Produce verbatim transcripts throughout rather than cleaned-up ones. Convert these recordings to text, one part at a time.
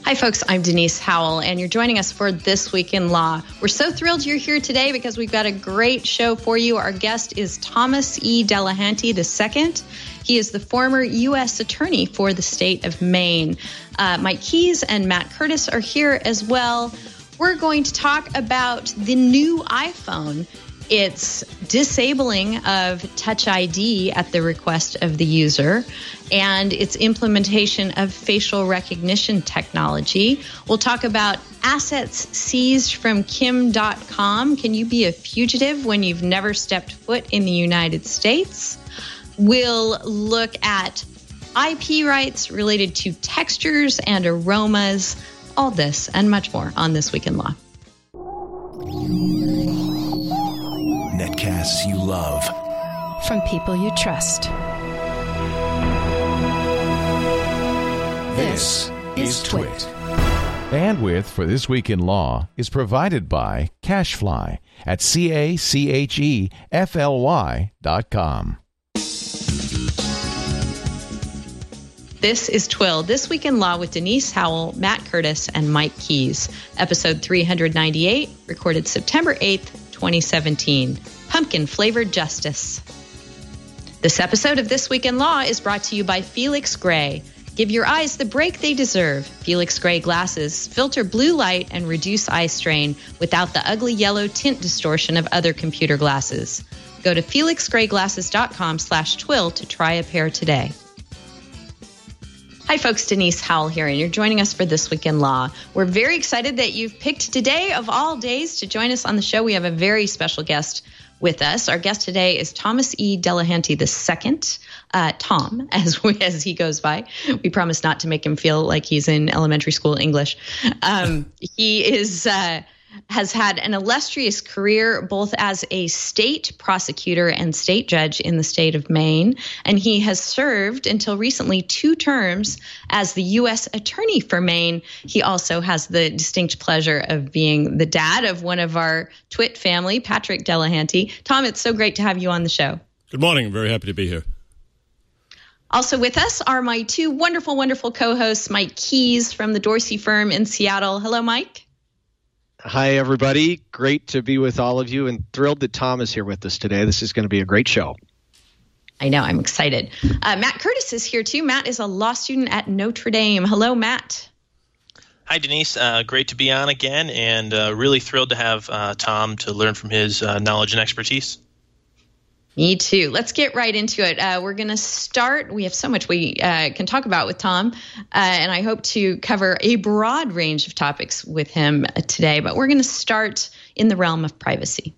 Hi, folks. I'm Denise Howell, and you're joining us for This Week in Law. We're so thrilled you're here today because we've got a great show for you. Our guest is Thomas E. Delahanty the second. He is the former U S attorney for the state of Maine. Uh, Mike Keys and Matt Curtis are here as well. We're going to talk about the new iPhone. It's disabling of Touch I D at the request of the user and its implementation of facial recognition technology. We'll talk about assets seized from Kim dot com. Can you be a fugitive when you've never stepped foot in the United States? We'll look at I P rights related to textures and aromas. All this and much more on This Week in Law. Netcasts you love. From people you trust. This is Twit. Bandwidth for This Week in Law is provided by CacheFly at C A C H E F L Y dot com. This is Twill, This Week in Law with Denise Howell, Matt Curtis, and Mike Keys. Episode three ninety-eight, recorded September eighth, twenty seventeen. Pumpkin-flavored justice. This episode of This Week in Law is brought to you by Felix Gray. Give your eyes the break they deserve. Felix Gray glasses filter blue light and reduce eye strain without the ugly yellow tint distortion of other computer glasses. Go to felix gray glasses dot com slash twill to try a pair today. Hi, folks. Denise Howell here, and you're joining us for This Week in Law. We're very excited that you've picked today of all days to join us on the show. We have a very special guest with us. Our guest today is Thomas E. Delahanty the second, uh, Tom, as we, as he goes by. We promise not to make him feel like he's in elementary school English. Um, he is uh, has had an illustrious career both as a state prosecutor and state judge in the state of Maine, and he has served until recently two terms as the U S attorney for Maine. He also has the distinct pleasure of being the dad of one of our Twit family, Patrick Delahanty. Tom, it's so great to have you on the show. Good morning. I'm very happy to be here. Also with us are my two wonderful, wonderful co-hosts, Mike Keys from the Dorsey firm in Seattle. Hello, Mike. Hi, everybody. Great to be with all of you, and thrilled that Tom is here with us today. This is going to be a great show. I know. I'm excited. Uh, Matt Curtis is here, too. Matt is a law student at Notre Dame. Hello, Matt. Hi, Denise. Uh, great to be on again, and uh, really thrilled to have uh, Tom to learn from his uh, knowledge and expertise. Me too. Let's get right into it. Uh, we're going to start. We have so much we uh, can talk about with Tom, uh, and I hope to cover a broad range of topics with him uh, today. But we're going to start in the realm of privacy.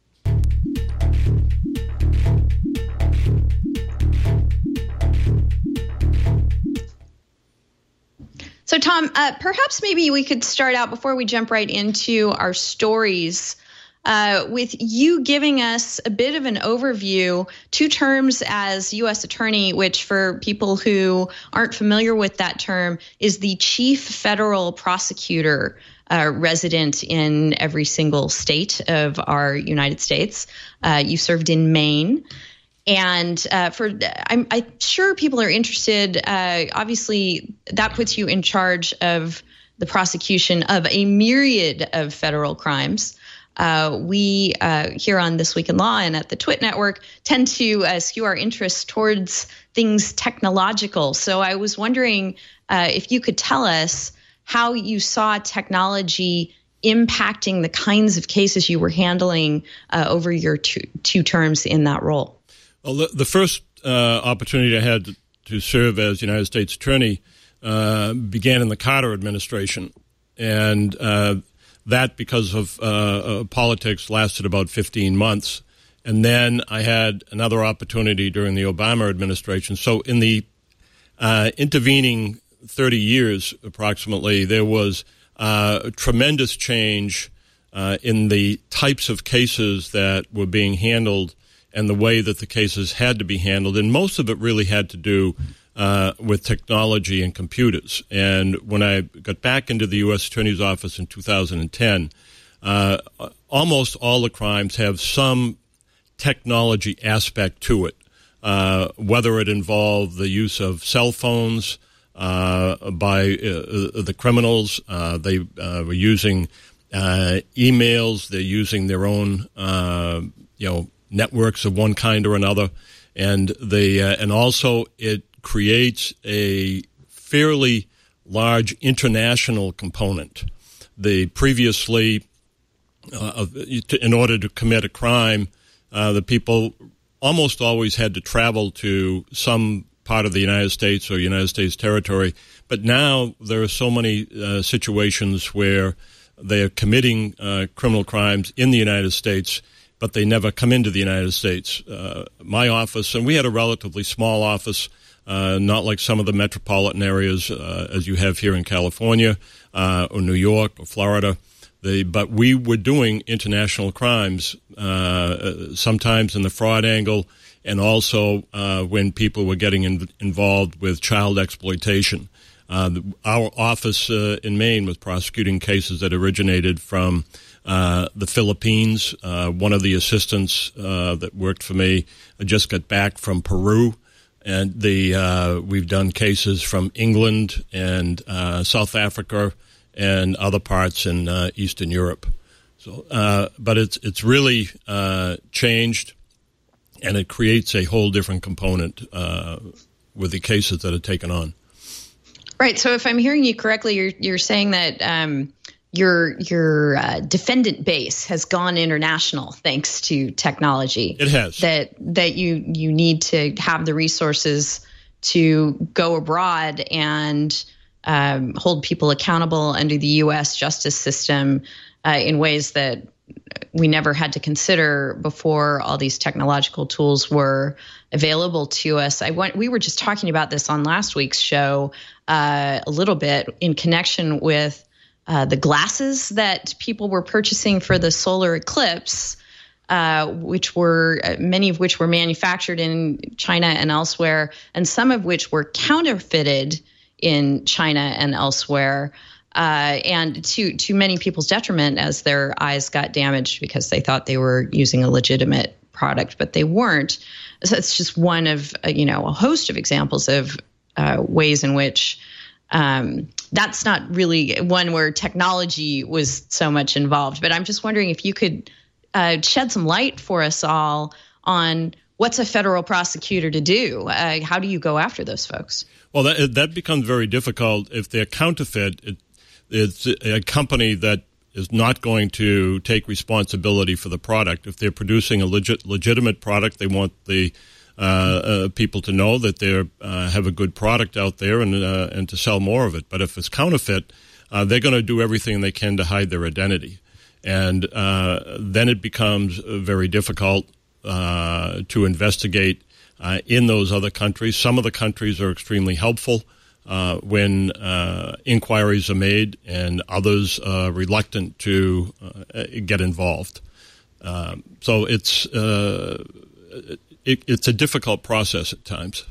So, Tom, uh, perhaps maybe we could start out before we jump right into our stories Uh, with you giving us a bit of an overview, two terms as U S attorney, which for people who aren't familiar with that term is the chief federal prosecutor uh, resident in every single state of our United States. Uh, you served in Maine. And uh, for I'm, I'm sure people are interested. Uh, obviously, that puts you in charge of the prosecution of a myriad of federal crimes. Uh, we uh, here on This Week in Law and at the Twit Network tend to uh, skew our interests towards things technological. So I was wondering uh, if you could tell us how you saw technology impacting the kinds of cases you were handling uh, over your two, two terms in that role. Well, the, the first uh, opportunity I had to, to serve as United States Attorney uh, began in the Carter administration, and uh, that, because of uh, uh, politics, lasted about fifteen months. And then I had another opportunity during the Obama administration. So in the uh, intervening thirty years, approximately, there was uh, a tremendous change uh, in the types of cases that were being handled and the way that the cases had to be handled. And most of it really had to do uh, with technology and computers. And when I got back into the U S Attorney's Office in two thousand ten, uh, almost all the crimes have some technology aspect to it, uh, whether it involved the use of cell phones, uh, by uh, the criminals. Uh, they uh, were using uh, emails. They're using their own, uh, you know, networks of one kind or another, and they uh, and also it creates a fairly large international component. The previously, uh, in order to commit a crime, uh, the people almost always had to travel to some part of the United States or United States territory. But now there are so many uh, situations where they are committing uh, criminal crimes in the United States, but they never come into the United States. Uh, my office, and we had a relatively small office, uh, not like some of the metropolitan areas uh, as you have here in California uh, or New York or Florida. They, but we were doing international crimes, uh, sometimes in the fraud angle, and also uh, when people were getting in, involved with child exploitation. Uh, our office uh, in Maine was prosecuting cases that originated from uh, the Philippines. Uh, one of the assistants uh, that worked for me just got back from Peru, and the uh, we've done cases from England and uh, South Africa and other parts in uh, Eastern Europe. So, uh, but it's it's really uh, changed, and it creates a whole different component uh, with the cases that are taken on. Right. So, if I'm hearing you correctly, you're you're saying that um, your your uh, defendant base has gone international thanks to technology. It has. That that you you need to have the resources to go abroad and Um, hold people accountable under the U S justice system uh, in ways that we never had to consider before all these technological tools were available to us. I went, we were just talking about this on last week's show uh, a little bit in connection with uh, the glasses that people were purchasing for the solar eclipse, uh, which were uh, many of which were manufactured in China and elsewhere, and some of which were counterfeited in China and elsewhere, uh, and to to many people's detriment as their eyes got damaged because they thought they were using a legitimate product, but they weren't. So it's just one of, uh, you know, a host of examples of uh, ways in which um, that's not really one where technology was so much involved. But I'm just wondering if you could uh, shed some light for us all on what's a federal prosecutor to do? Uh, how do you go after those folks? Well, that, that becomes very difficult. If they're counterfeit, it, it's a company that is not going to take responsibility for the product. If they're producing a legit, legitimate product, they want the uh, uh, people to know that they uh, have a good product out there and uh, and to sell more of it. But if it's counterfeit, uh, they're going to do everything they can to hide their identity. And uh, then it becomes very difficult uh, to investigate Uh, in those other countries. Some of the countries are extremely helpful uh, when uh, inquiries are made, and others are reluctant to uh, get involved. Um, so it's uh, it, it's a difficult process at times.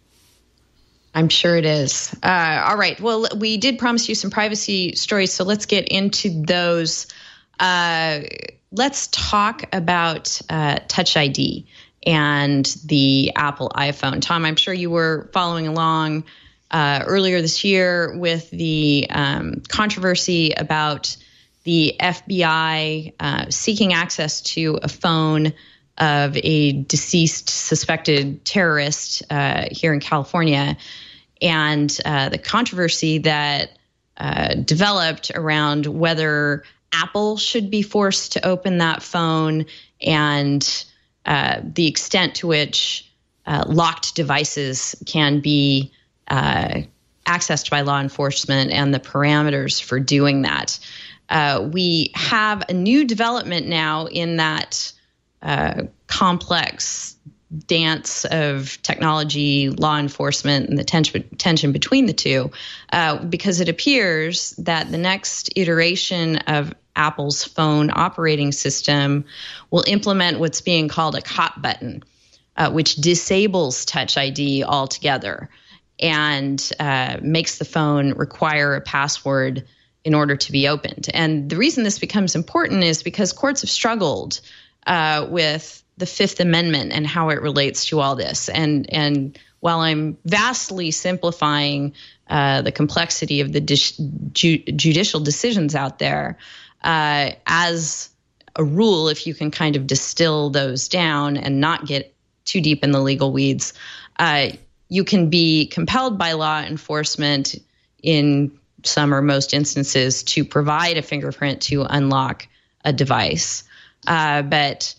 I'm sure it is. Uh, all right. Well, we did promise you some privacy stories, so let's get into those. Uh, let's talk about uh, Touch I D and the Apple iPhone. Tom, I'm sure you were following along uh, earlier this year with the um, controversy about the F B I uh, seeking access to a phone of a deceased suspected terrorist uh, here in California, and uh, the controversy that uh, developed around whether Apple should be forced to open that phone and Uh, the extent to which uh, locked devices can be uh, accessed by law enforcement and the parameters for doing that. Uh, we have a new development now in that uh, complex dance of technology, law enforcement, and the tension, tension between the two, uh, because it appears that the next iteration of Apple's phone operating system will implement what's being called a cop button, uh, which disables Touch I D altogether and uh, makes the phone require a password in order to be opened. And the reason this becomes important is because courts have struggled uh, with the Fifth Amendment and how it relates to all this. And and while I'm vastly simplifying uh, the complexity of the dis- ju- judicial decisions out there, uh, as a rule, if you can kind of distill those down and not get too deep in the legal weeds, uh, you can be compelled by law enforcement in some or most instances to provide a fingerprint to unlock a device. Uh, but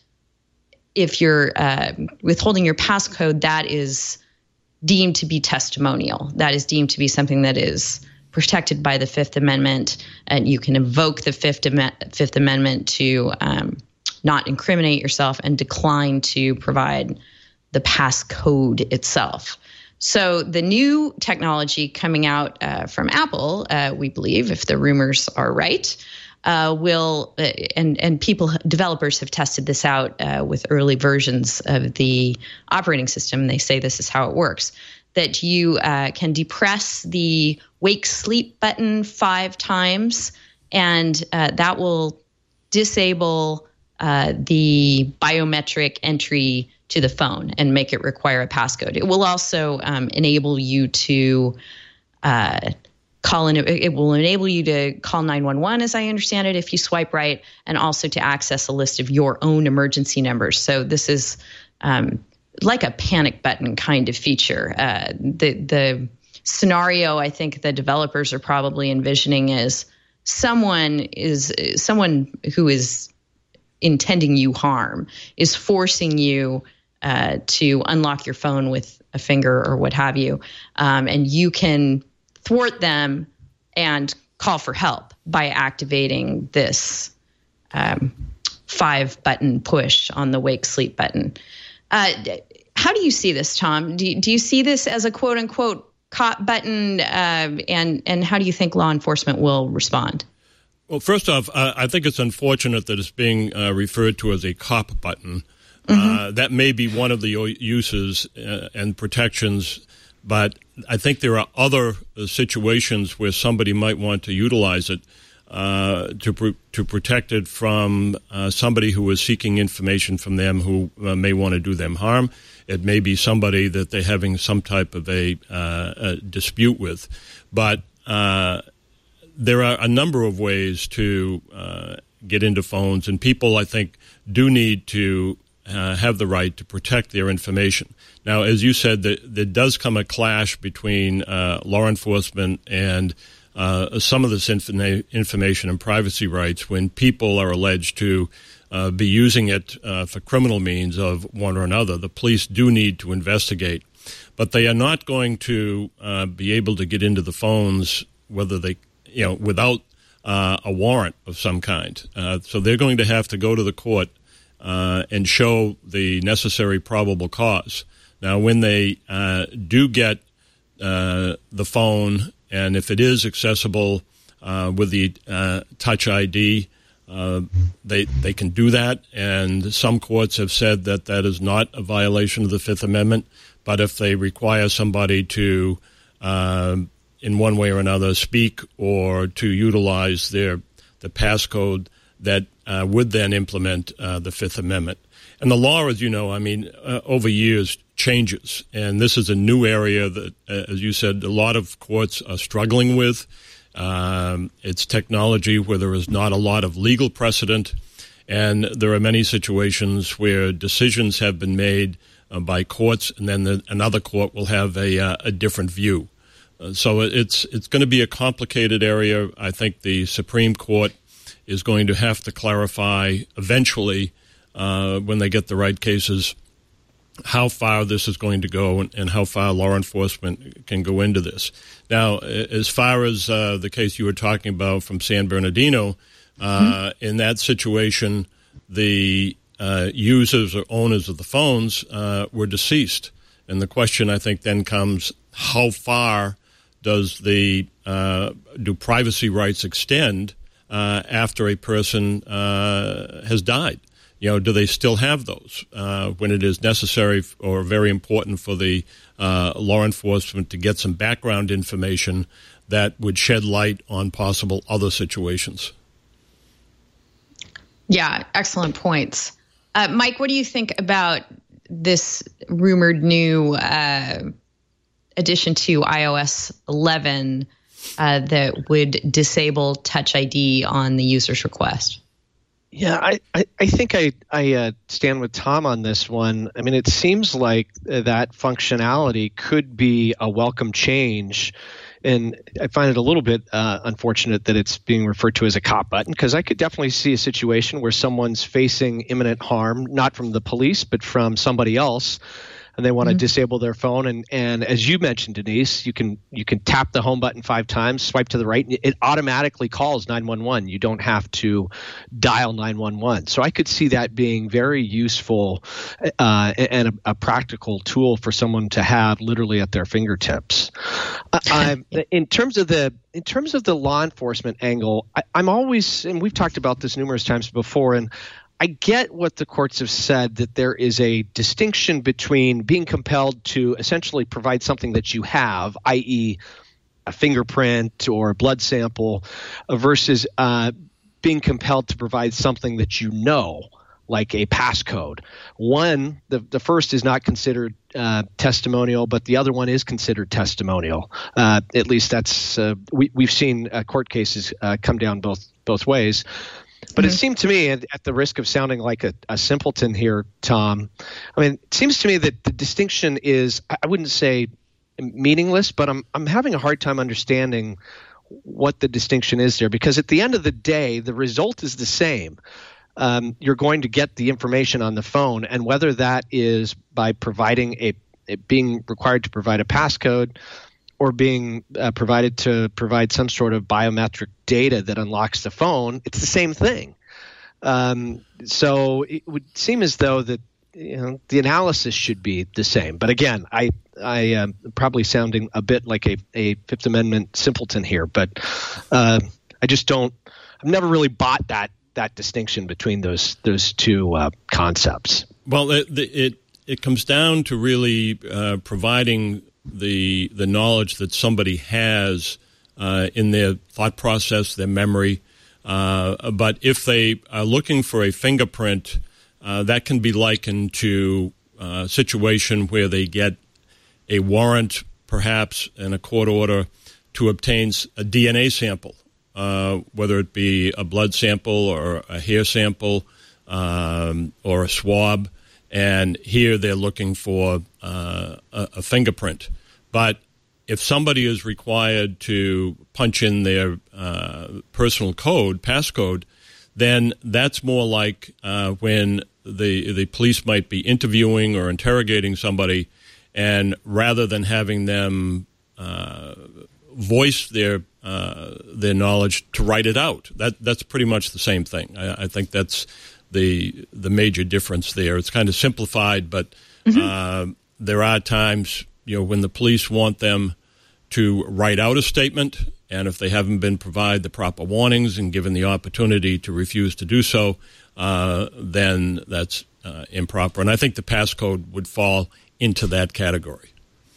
if you're uh, withholding your passcode, that is deemed to be testimonial. That is deemed to be something that is protected by the Fifth Amendment, and you can invoke the Fifth, Am- Fifth Amendment to um, not incriminate yourself and decline to provide the passcode itself. So the new technology coming out uh, from Apple, uh, we believe, if the rumors are right, uh, will uh, and and people developers have tested this out uh, with early versions of the operating system. They say this is how it works: that you uh, can depress the wake sleep button five times, and uh, that will disable uh, the biometric entry to the phone and make it require a passcode. It will also um, enable you to uh, call in. It will enable you to call nine one one, as I understand it, if you swipe right, and also to access a list of your own emergency numbers. So this is um, like a panic button kind of feature. Uh, the the scenario I think the developers are probably envisioning is someone is someone who is intending you harm is forcing you uh, to unlock your phone with a finger or what have you, um, and you can thwart them and call for help by activating this um, five button push on the wake sleep button. Uh, how do you see this, Tom? Do you, do you see this as a quote unquote cop button, uh, and and how do you think law enforcement will respond? Well, first off, uh, I think it's unfortunate that it's being uh, referred to as a cop button. Mm-hmm. Uh, that may be one of the uses uh, and protections, but I think there are other uh, situations where somebody might want to utilize it uh, to pr- to protect it from uh, somebody who is seeking information from them who uh, may want to do them harm. It may be somebody that they're having some type of a, uh, a dispute with, but uh, there are a number of ways to uh, get into phones, and people, I think, do need to uh, have the right to protect their information. Now, as you said, there, there does come a clash between uh, law enforcement and uh, some of this inf- information and privacy rights when people are alleged to uh, be using it uh, for criminal means of one or another. The police do need to investigate, but they are not going to uh, be able to get into the phones whether they you know, without uh, a warrant of some kind. Uh, so they're going to have to go to the court uh, and show the necessary probable cause. Now, when they uh, do get uh, the phone, and if it is accessible uh, with the uh, Touch I D, uh, they they can do that. And some courts have said that that is not a violation of the Fifth Amendment. But if they require somebody to uh, in one way or another, speak or to utilize their the passcode that uh, would then implement uh, the Fifth Amendment. And the law, as you know, I mean, uh, over years changes. And this is a new area that, uh, as you said, a lot of courts are struggling with. Um, it's technology where there is not a lot of legal precedent. And there are many situations where decisions have been made uh, by courts, and then the, another court will have a, uh, a different view. Uh, so it's it's going to be a complicated area. I think the Supreme Court is going to have to clarify eventually, uh, when they get the right cases, how far this is going to go and, and how far law enforcement can go into this. Now, as far as uh, the case you were talking about from San Bernardino, uh, mm-hmm. in that situation, the uh, users or owners of the phones uh, were deceased. And the question, I think, then comes, how far does the uh, do privacy rights extend uh, after a person uh, has died? You know, do they still have those uh, when it is necessary or very important for the uh, law enforcement to get some background information that would shed light on possible other situations? Yeah, excellent points. Uh, Mike, what do you think about this rumored new uh, addition to i O S eleven uh, that would disable Touch I D on the user's request. Yeah, I, I, I think I, I uh, stand with Tom on this one. I mean, it seems like that functionality could be a welcome change. And I find it a little bit uh, unfortunate that it's being referred to as a cop button, because I could definitely see a situation where someone's facing imminent harm, not from the police, but from somebody else, and they want to mm-hmm. disable their phone. And, and as you mentioned, Denise, you can you can tap the home button five times, swipe to the right, and it automatically calls nine one one. You don't have to dial nine one one. So I could see that being very useful uh, and a, a practical tool for someone to have literally at their fingertips. Uh, I, in terms of the in terms of the law enforcement angle, I, I'm always, and we've talked about this numerous times before, and I get what the courts have said, that there is a distinction between being compelled to essentially provide something that you have, that is a fingerprint or a blood sample, uh, versus uh, being compelled to provide something that you know, like a passcode. One, the, the first is not considered uh, testimonial, but the other one is considered testimonial. Uh, at least that's uh, we, we've seen uh, court cases uh, come down both both ways. But mm-hmm. it seemed to me, at the risk of sounding like a, a simpleton here, Tom, I mean, it seems to me that the distinction is, I wouldn't say meaningless, but I'm I'm having a hard time understanding what the distinction is there, because at the end of the day, the result is the same. Um, you're going to get the information on the phone, and whether that is by providing a, a being required to provide a passcode, or being uh, provided to provide some sort of biometric data that unlocks the phone, it's the same thing. Um, so it would seem as though that, you know, the analysis should be the same. But again, I I am probably sounding a bit like a, a Fifth Amendment simpleton here, but uh, I just don't. I've never really bought that that distinction between those those two uh, concepts. Well, it it it comes down to really uh, providing the the knowledge that somebody has uh, in their thought process, their memory. Uh, but if they are looking for a fingerprint, uh, that can be likened to a situation where they get a warrant, perhaps, and a court order to obtain a D N A sample, uh, whether it be a blood sample or a hair sample um, or a swab. And here they're looking for uh, a, a fingerprint. But if somebody is required to punch in their uh, personal code, passcode, then that's more like uh, when the the police might be interviewing or interrogating somebody, and rather than having them uh, voice their uh, their knowledge, to write it out. That that's pretty much the same thing. I, I think that's the the major difference there. It's kind of simplified, but mm-hmm. uh, there are times, you know, when the police want them to write out a statement, and if they haven't been provided the proper warnings and given the opportunity to refuse to do so, uh, then that's uh, improper. And I think the passcode would fall into that category.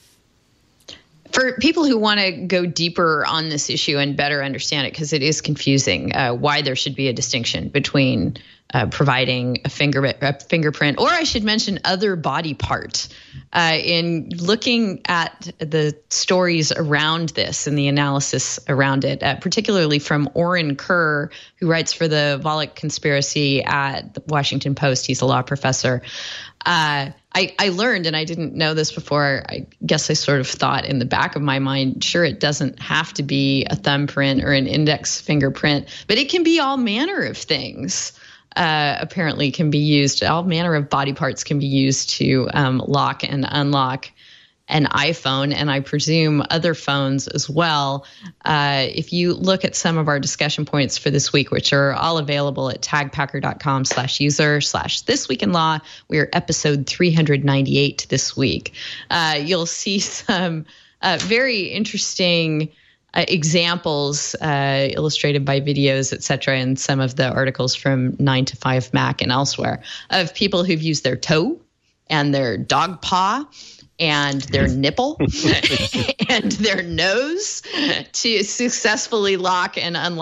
For people who want to go deeper on this issue and better understand it, because it is confusing, uh, why there should be a distinction between uh, providing a, finger, a fingerprint, or I should mention other body part. Uh, in looking at the stories around this and the analysis around it, uh, particularly from Oren Kerr, who writes for the Volokh Conspiracy at the Washington Post. He's a law professor. Uh, I, I learned, and I didn't know this before, I guess I sort of thought in the back of my mind, sure, it doesn't have to be a thumbprint or an index fingerprint, but it can be all manner of things. Uh, apparently can be used, all manner of body parts can be used to um, lock and unlock an iPhone, and I presume other phones as well. Uh, if you look at some of our discussion points for this week, which are all available at tagpacker.com slash user slash this week in law, we are episode three ninety-eight this week. Uh, you'll see some uh, very interesting Uh, examples uh, illustrated by videos, et cetera, in some of the articles from nine to five Mac and elsewhere of people who've used their toe and their dog paw and their nipple and their nose to successfully lock and unlock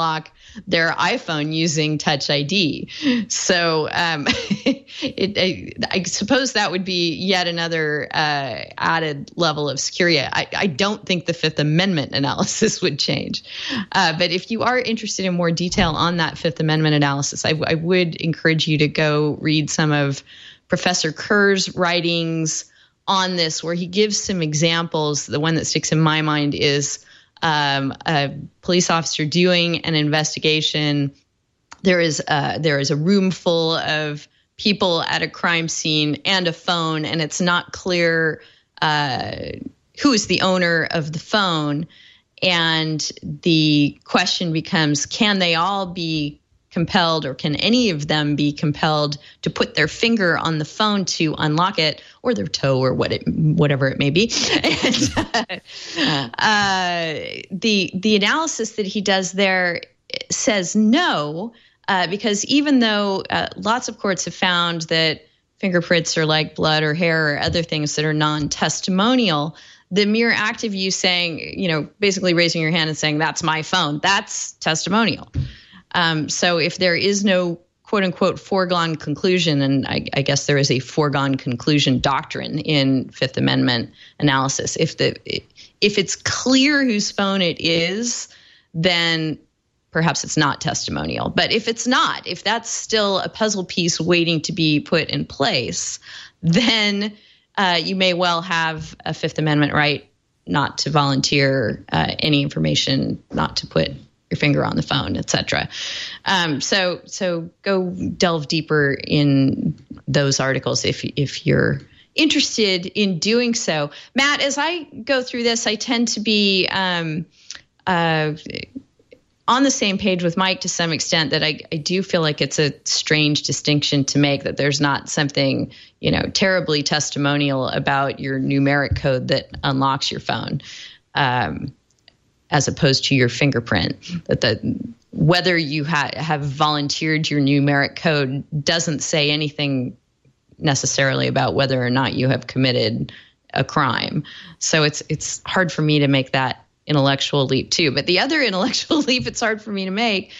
their iPhone using Touch I D. So um, it, I, I suppose that would be yet another uh, added level of security. I, I don't think the Fifth Amendment analysis would change. Uh, but if you are interested in more detail on that Fifth Amendment analysis, I, I would encourage you to go read some of Professor Kerr's writings on this, where he gives some examples. The one that sticks in my mind is um, a police officer doing an investigation. There is a, there is a room full of people at a crime scene and a phone, and it's not clear uh, who is the owner of the phone. And the question becomes, can they all be compelled, or can any of them be compelled to put their finger on the phone to unlock it, or their toe, or what it, whatever it may be? And, uh, uh, the the analysis that he does there says no, uh, because even though uh, lots of courts have found that fingerprints are like blood or hair or other things that are non-testimonial, the mere act of you saying, you know, basically raising your hand and saying, that's my phone, that's testimonial. Um, so if there is no quote unquote foregone conclusion, and I, I guess there is a foregone conclusion doctrine in Fifth Amendment analysis, if the if it's clear whose phone it is, then perhaps it's not testimonial. But if it's not, if that's still a puzzle piece waiting to be put in place, then uh, you may well have a Fifth Amendment right not to volunteer uh, any information, not to put your finger on the phone, et cetera. Um, so, so go delve deeper in those articles if if you're interested in doing so. Matt, as I go through this, I tend to be um, uh, on the same page with Mike to some extent, that I, I do feel like it's a strange distinction to make, that there's not something, you know, terribly testimonial about your numeric code that unlocks your phone. Um, as opposed to your fingerprint, that the whether you ha- have volunteered your numeric code doesn't say anything necessarily about whether or not you have committed a crime. So it's it's hard for me to make that intellectual leap too. But the other intellectual leap it's hard for me to make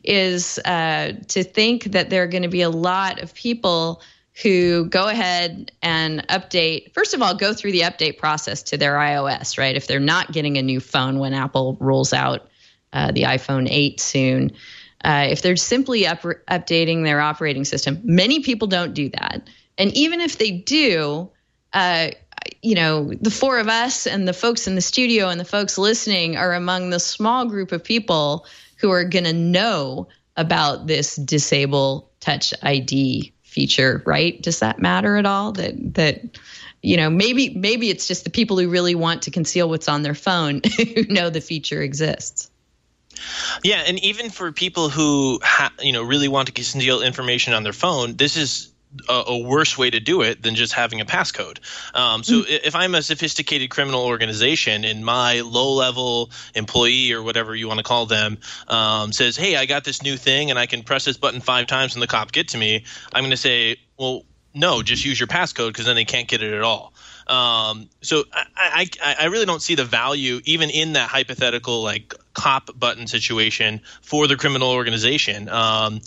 is uh, to think that there are going to be a lot of people who go ahead and update, first of all, go through the update process to their iOS, right? If they're not getting a new phone when Apple rolls out uh, the iPhone eight soon, uh, if they're simply up- updating their operating system, many people don't do that. And even if they do, uh, you know, the four of us and the folks in the studio and the folks listening are among the small group of people who are going to know about this disable Touch I D feature, right? Does that matter at all? That that you know, maybe maybe it's just the people who really want to conceal what's on their phone who know the feature exists. Yeah, and even for people who ha- you know really want to conceal information on their phone, this is a, a worse way to do it than just having a passcode. Um, so mm. if I'm a sophisticated criminal organization and my low-level employee or whatever you want to call them um, says, hey, I got this new thing and I can press this button five times and the cop get to me, I'm going to say, well, no, just use your passcode, because then they can't get it at all. Um, so I, I, I really don't see the value even in that hypothetical like cop button situation for the criminal organization. Um,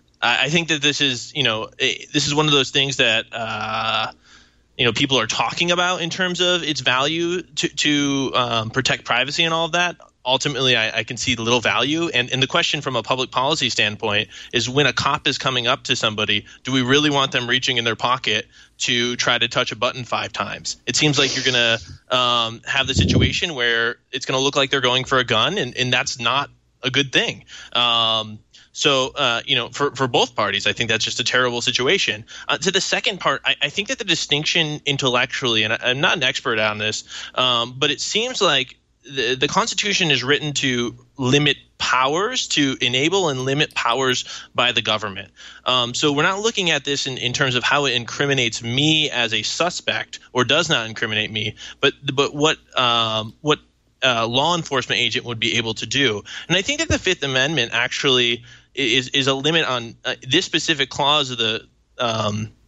I think that this is, you know, this is one of those things that, uh, you know, people are talking about in terms of its value to, to um, protect privacy and all of that. Ultimately, I, I can see little value. And, and the question from a public policy standpoint is, when a cop is coming up to somebody, do we really want them reaching in their pocket to try to touch a button five times? It seems like you're going to um, have the situation where it's going to look like they're going for a gun, and, and that's not a good thing. Um So, uh, you know, for, for both parties, I think that's just a terrible situation. Uh, to the second part, I, I think that the distinction intellectually, and I, I'm not an expert on this, um, but it seems like the, the Constitution is written to limit powers, to enable and limit powers by the government. Um, so we're not looking at this in, in terms of how it incriminates me as a suspect or does not incriminate me, but but what um, what uh, law enforcement agent would be able to do. And I think that the Fifth Amendment actually is is a limit on uh, this specific clause of the um,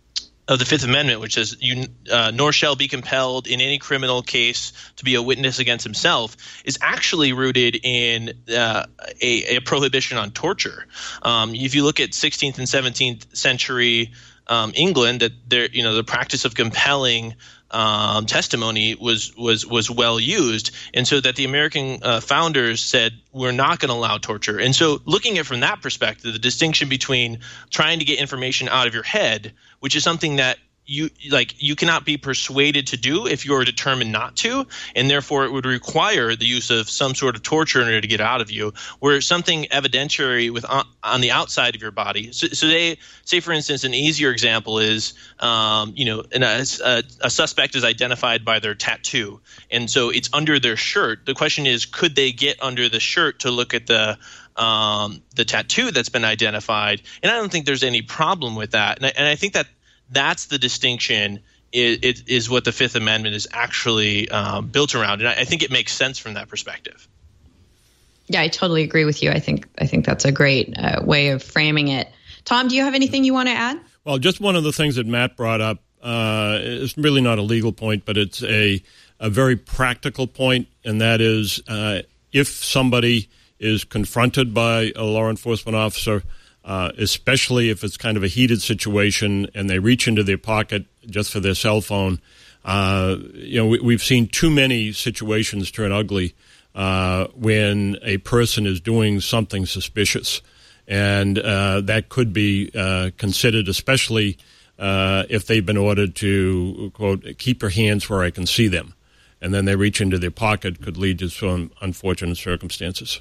of the Fifth Amendment, which says you uh, nor shall be compelled in any criminal case to be a witness against himself, is actually rooted in uh, a, a prohibition on torture. Um, if you look at sixteenth and seventeenth century um, England, that there, you know, the practice of compelling um, testimony was was was well used, and so that the American uh, founders said we're not going to allow torture. And so, looking at it from that perspective, the distinction between trying to get information out of your head, which is something that you like you cannot be persuaded to do if you're determined not to, and therefore it would require the use of some sort of torture in order to get out of you, where something evidentiary with on, on the outside of your body. So, so they say, for instance, an easier example is um, you know an, a, a suspect is identified by their tattoo, and so it's under their shirt. The question is, could they get under the shirt to look at the um, the tattoo that's been identified? And I don't think there's any problem with that, and I, and I think that that's the distinction is, is, is what the Fifth Amendment is actually um, built around. And I, I think it makes sense from that perspective. Yeah, I totally agree with you. I think I think that's a great uh, way of framing it. Tom, do you have anything you want to add? Well, just one of the things that Matt brought up uh, is really not a legal point, but it's a, a very practical point, and that is uh, if somebody is confronted by a law enforcement officer, Uh, especially if it's kind of a heated situation and they reach into their pocket just for their cell phone. Uh, you know, we, we've seen too many situations turn ugly uh, when a person is doing something suspicious. And uh, that could be uh, considered, especially uh, if they've been ordered to, quote, keep your hands where I can see them. And then they reach into their pocket, could lead to some unfortunate circumstances.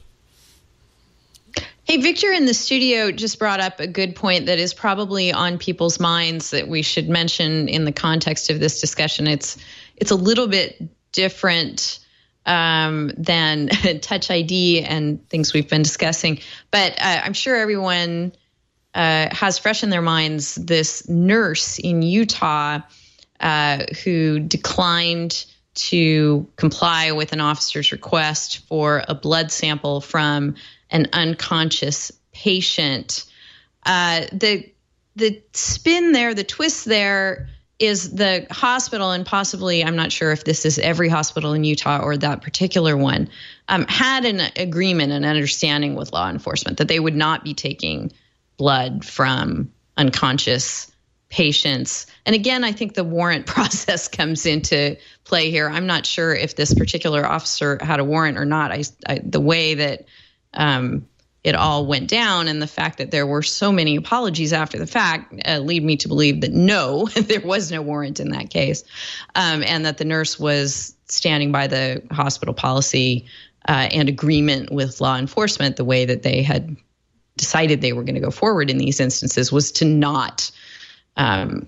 Hey, Victor in the studio just brought up a good point that is probably on people's minds that we should mention in the context of this discussion. It's it's a little bit different um, than Touch I D and things we've been discussing, but uh, I'm sure everyone uh, has fresh in their minds this nurse in Utah uh, who declined to comply with an officer's request for a blood sample from an unconscious patient. Uh, the the spin there, the twist there is the hospital, and possibly, I'm not sure if this is every hospital in Utah or that particular one, um, had an agreement, an understanding with law enforcement that they would not be taking blood from unconscious patients. And again, I think the warrant process comes into play here. I'm not sure if this particular officer had a warrant or not. I, I the way that Um, it all went down, and the fact that there were so many apologies after the fact uh, lead me to believe that no, there was no warrant in that case, um, and that the nurse was standing by the hospital policy uh, and agreement with law enforcement. The way that they had decided they were going to go forward in these instances was to not um,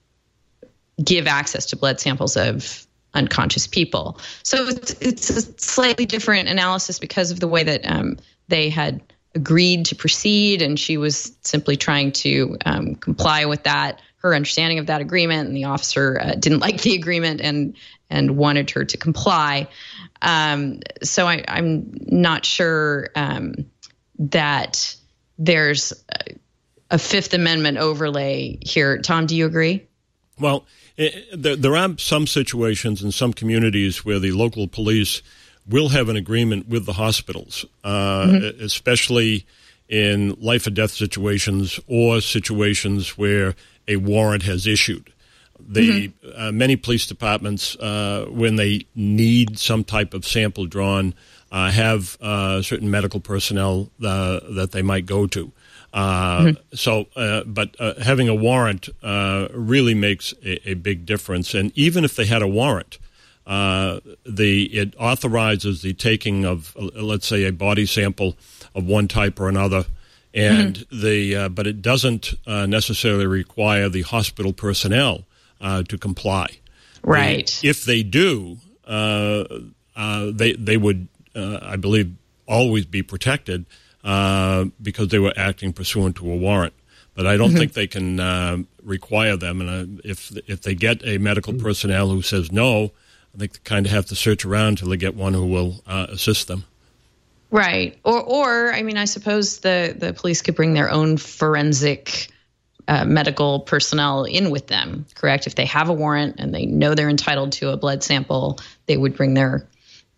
give access to blood samples of unconscious people. So it's, it's a slightly different analysis because of the way that um, they had agreed to proceed, and she was simply trying to um, comply with that, her understanding of that agreement, and the officer uh, didn't like the agreement and and wanted her to comply. Um, so I, I'm not sure um, that there's a, a Fifth Amendment overlay here. Tom, do you agree? Well, it, there, there are some situations in some communities where the local police will have an agreement with the hospitals, uh, mm-hmm. especially in life or death situations or situations where a warrant has issued. The mm-hmm. uh, many police departments, uh, when they need some type of sample drawn, uh, have uh, certain medical personnel uh, that they might go to. Uh, mm-hmm. So, uh, but uh, having a warrant uh, really makes a, a big difference. And even if they had a warrant, uh, the it authorizes the taking of, uh, let's say, a body sample of one type or another, and mm-hmm. the uh, but it doesn't uh, necessarily require the hospital personnel uh, to comply. Right. The, if they do, uh, uh, they they would, uh, I believe, always be protected. Uh, because they were acting pursuant to a warrant. But I don't mm-hmm. think they can uh, require them. And uh, if if they get a medical personnel who says no, I think they kind of have to search around until they get one who will uh, assist them. Right. Or, or I mean, I suppose the, the police could bring their own forensic uh, medical personnel in with them, correct? If they have a warrant and they know they're entitled to a blood sample, they would bring their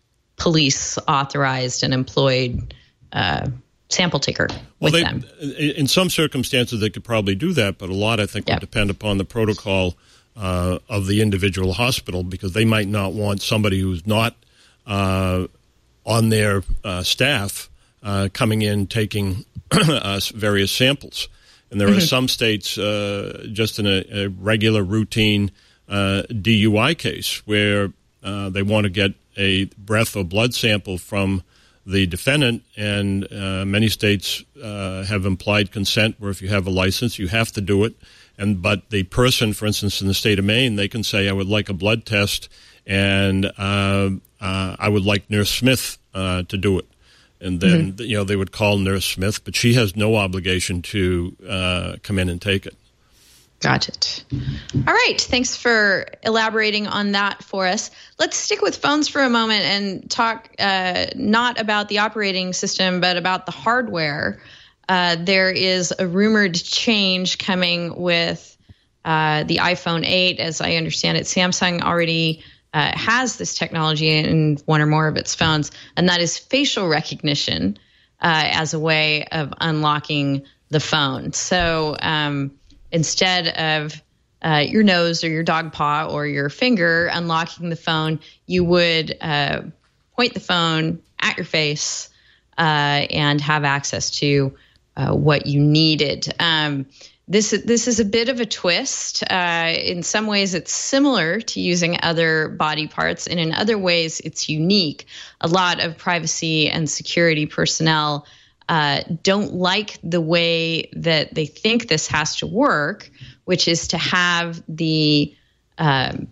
police authorized and employed uh, sample taker well, with they, them. In some circumstances, they could probably do that, but a lot, I think, yep. would depend upon the protocol uh, of the individual hospital, because they might not want somebody who's not uh, on their uh, staff uh, coming in taking uh, various samples. And there mm-hmm. are some states, uh, just in a, a regular routine uh, D U I case, where uh, they want to get a breath or blood sample from the defendant, and uh, many states uh, have implied consent, where if you have a license, you have to do it. And but the person, for instance, in the state of Maine, they can say, I would like a blood test, and uh, uh, I would like Nurse Smith uh, to do it. And then, mm-hmm. you know, they would call Nurse Smith, but she has no obligation to uh, come in and take it. Got it. All right. Thanks for elaborating on that for us. Let's stick with phones for a moment and talk uh, not about the operating system, but about the hardware. Uh, there is a rumored change coming with uh, the iPhone eight. As I understand it, Samsung already Uh, has this technology in one or more of its phones, and that is facial recognition uh, as a way of unlocking the phone. So um, instead of uh, your nose or your dog paw or your finger unlocking the phone, you would uh, point the phone at your face uh, and have access to uh, what you needed. Um, This this is a bit of a twist. Uh, in some ways, it's similar to using other body parts, and in other ways, it's unique. A lot of privacy and security personnel uh, don't like the way that they think this has to work, which is to have the um,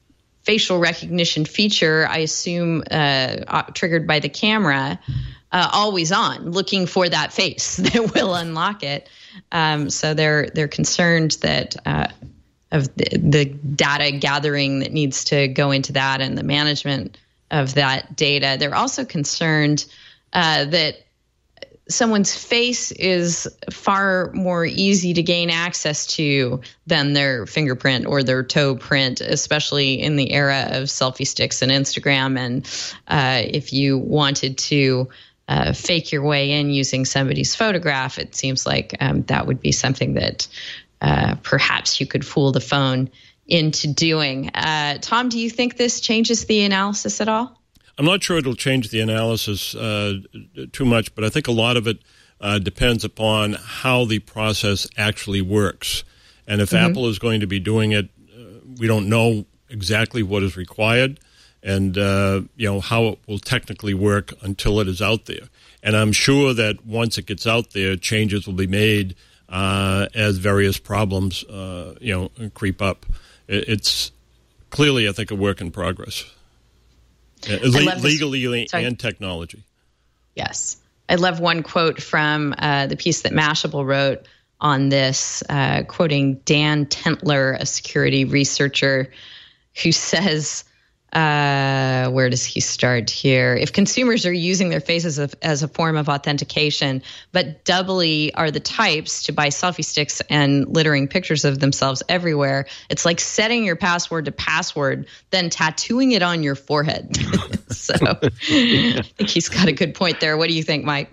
facial recognition feature, I assume, uh, triggered by the camera, uh, always on, looking for that face that will unlock it. Um, so they're they're concerned that uh, of the, the data gathering that needs to go into that and the management of that data. They're also concerned uh, that someone's face is far more easy to gain access to than their fingerprint or their toe print, especially in the era of selfie sticks and Instagram. And uh, if you wanted to Uh, fake your way in using somebody's photograph, it seems like um, that would be something that uh, perhaps you could fool the phone into doing. Uh, Tom, do you think this changes the analysis at all? I'm not sure it'll change the analysis uh, too much, but I think a lot of it uh, depends upon how the process actually works. And if mm-hmm. Apple is going to be doing it, uh, we don't know exactly what is required, and uh, you know how it will technically work until it is out there. And I'm sure that once it gets out there, changes will be made uh, as various problems uh, you know creep up. It's clearly, I think, a work in progress, uh, le- legally Sorry. and technology. Yes, I love one quote from uh, the piece that Mashable wrote on this, uh, quoting Dan Tentler, a security researcher, who says, Uh, where does he start here? If consumers are using their faces as a, as a form of authentication, but doubly are the types to buy selfie sticks and littering pictures of themselves everywhere, it's like setting your password to password, then tattooing it on your forehead. So I think he's got a good point there. What do you think, Mike?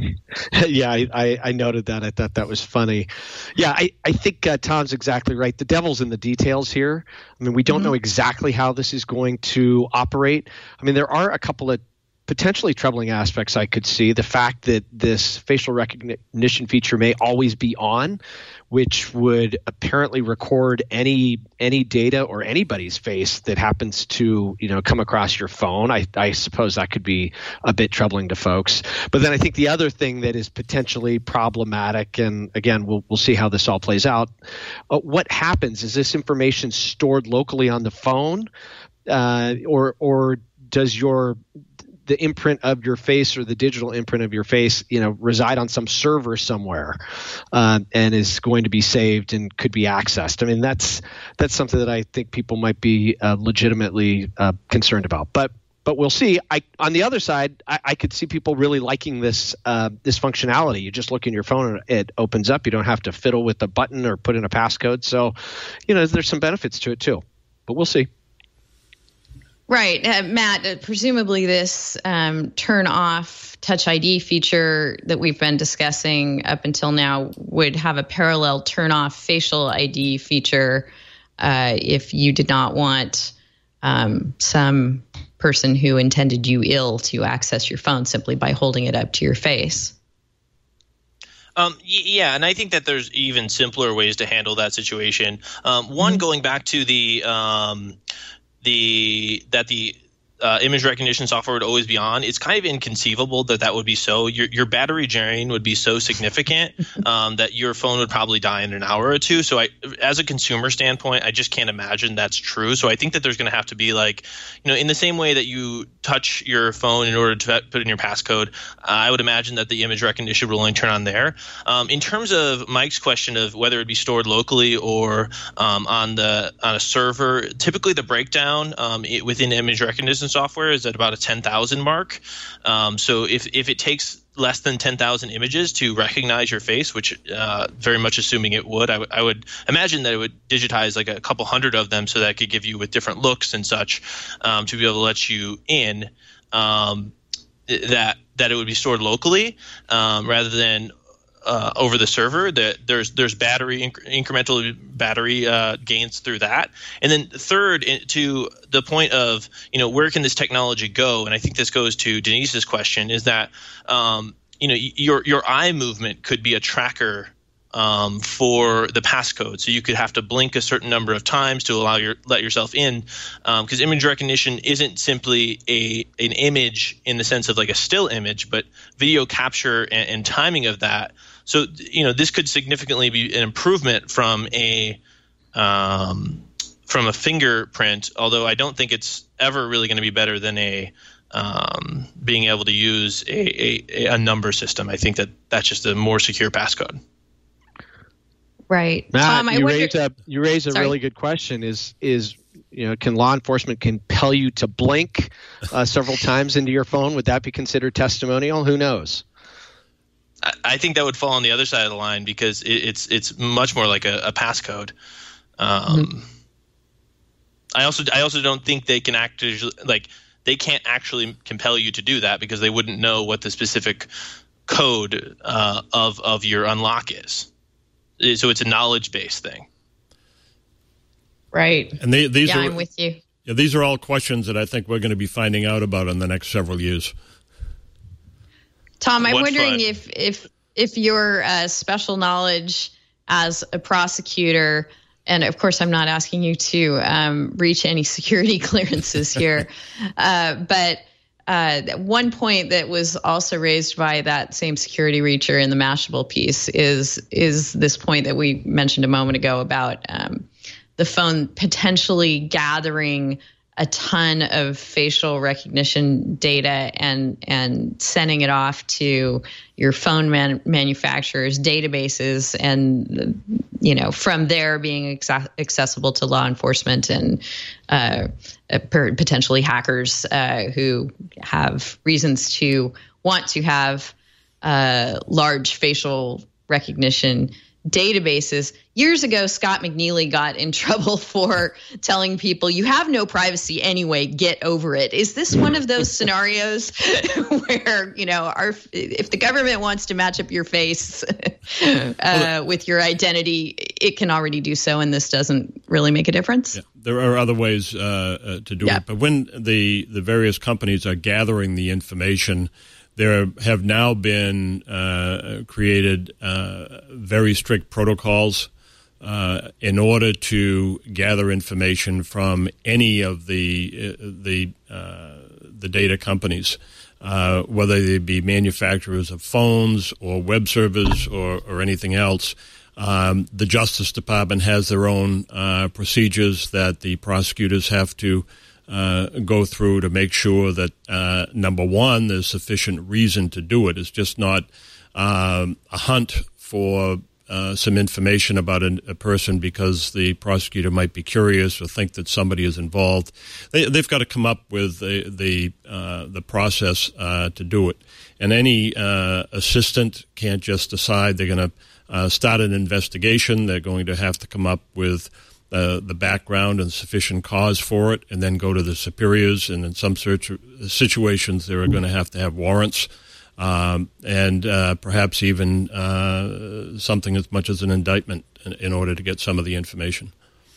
Yeah, I, I, I noted that. I thought that was funny. Yeah, I, I think uh, Tom's exactly right. The devil's in the details here. I mean, we don't mm-hmm. know exactly how this is going to operate. I mean, there are a couple of potentially troubling aspects I could see. The fact that this facial recognition feature may always be on, which would apparently record any any data or anybody's face that happens to, you know, come across your phone. I, I suppose that could be a bit troubling to folks. But then I think the other thing that is potentially problematic, and again, we'll we'll see how this all plays out. Uh, what happens? Is this information stored locally on the phone, uh, or or does your the imprint of your face or the digital imprint of your face, you know, reside on some server somewhere uh, and is going to be saved and could be accessed? I mean, that's that's something that I think people might be uh, legitimately uh, concerned about. But but we'll see. I, on the other side, I, I could see people really liking this uh, this functionality. You just look in your phone and it opens up. You don't have to fiddle with the button or put in a passcode. So, you know, there's some benefits to it too. But we'll see. Right. Uh, Matt, uh, presumably this um, turn off Touch I D feature that we've been discussing up until now would have a parallel turn off facial I D feature uh, if you did not want um, some person who intended you ill to access your phone simply by holding it up to your face. Um, yeah, and I think that there's even simpler ways to handle that situation. Um, one, mm-hmm. going back to the um, the that the uh, image recognition software would always be on. It's kind of inconceivable that that would be so. Your your battery drain would be so significant um, that your phone would probably die in an hour or two. So, I, as a consumer standpoint, I just can't imagine that's true. So, I think that there's going to have to be like, you know, in the same way that you touch your phone in order to put in your passcode, uh, I would imagine that the image recognition will only turn on there. Um, in terms of Mike's question of whether it be stored locally or um, on the on a server, typically the breakdown um, it, within image recognition software is at about a ten thousand mark. Um, so if if it takes less than ten thousand images to recognize your face, which uh, very much assuming it would, I, w- I would imagine that it would digitize like a couple hundred of them so that it could give you with different looks and such um, to be able to let you in, um, that that it would be stored locally um, rather than uh, over the server. That there's there's battery inc- incremental battery uh, gains through that. And then third, in, to the point of, you know, where can this technology go? And I think this goes to Denise's question, is that um, you know, your your eye movement could be a tracker um, for the passcode. So you could have to blink a certain number of times to allow your let yourself in, because um, image recognition isn't simply a an image in the sense of like a still image, but video capture and, and timing of that. So, you know, this could significantly be an improvement from a um, from a fingerprint, although I don't think it's ever really going to be better than a um, being able to use a, a, a number system. I think that that's just a more secure passcode. Right. Matt, Tom, I you, wonder, raised a, you raise a sorry. really good question. Is, is you know, can law enforcement compel you to blink uh, several times into your phone? Would that be considered testimonial? Who knows? I think that would fall on the other side of the line because it, it's it's much more like a, a passcode. Um, mm-hmm. I also I also don't think they can actually like they can't actually compel you to do that because they wouldn't know what the specific code uh, of of your unlock is. So it's a knowledge based thing. Right. And they, these yeah, are, I'm with you. Yeah, these are all questions that I think we're going to be finding out about in the next several years. Tom, I'm What wondering fun. if if if your uh, special knowledge as a prosecutor, and of course I'm not asking you to um, reach any security clearances here, uh, but uh, one point that was also raised by that same security reacher in the Mashable piece is is this point that we mentioned a moment ago about um, the phone potentially gathering a ton of facial recognition data and and sending it off to your phone man, manufacturers' databases, and you know from there being ex- accessible to law enforcement and uh, potentially hackers uh, who have reasons to want to have uh, large facial recognition databases. Years ago, Scott McNeely got in trouble for telling people, you have no privacy anyway, get over it. Is this one of those scenarios where, you know, our, if the government wants to match up your face uh, with your identity, it can already do so, and this doesn't really make a difference? Yeah, there are other ways uh, uh, to do yeah. it. But when the, the various companies are gathering the information, there have now been uh, created uh, very strict protocols uh, in order to gather information from any of the uh, the uh, the data companies, uh, whether they be manufacturers of phones or web servers or, or anything else. Um, the Justice Department has their own uh, procedures that the prosecutors have to Uh, go through to make sure that, uh, number one, there's sufficient reason to do it. It's just not um, a hunt for uh, some information about a, a person because the prosecutor might be curious or think that somebody is involved. They, they've got to come up with the the, uh, the process uh, to do it. And any uh, assistant can't just decide they're going to uh, start an investigation. They're going to have to come up with Uh, the background and sufficient cause for it, and then go to the superiors. And in some search situations, they are going to have to have warrants, um, and uh, perhaps even uh, something as much as an indictment in, in order to get some of the information.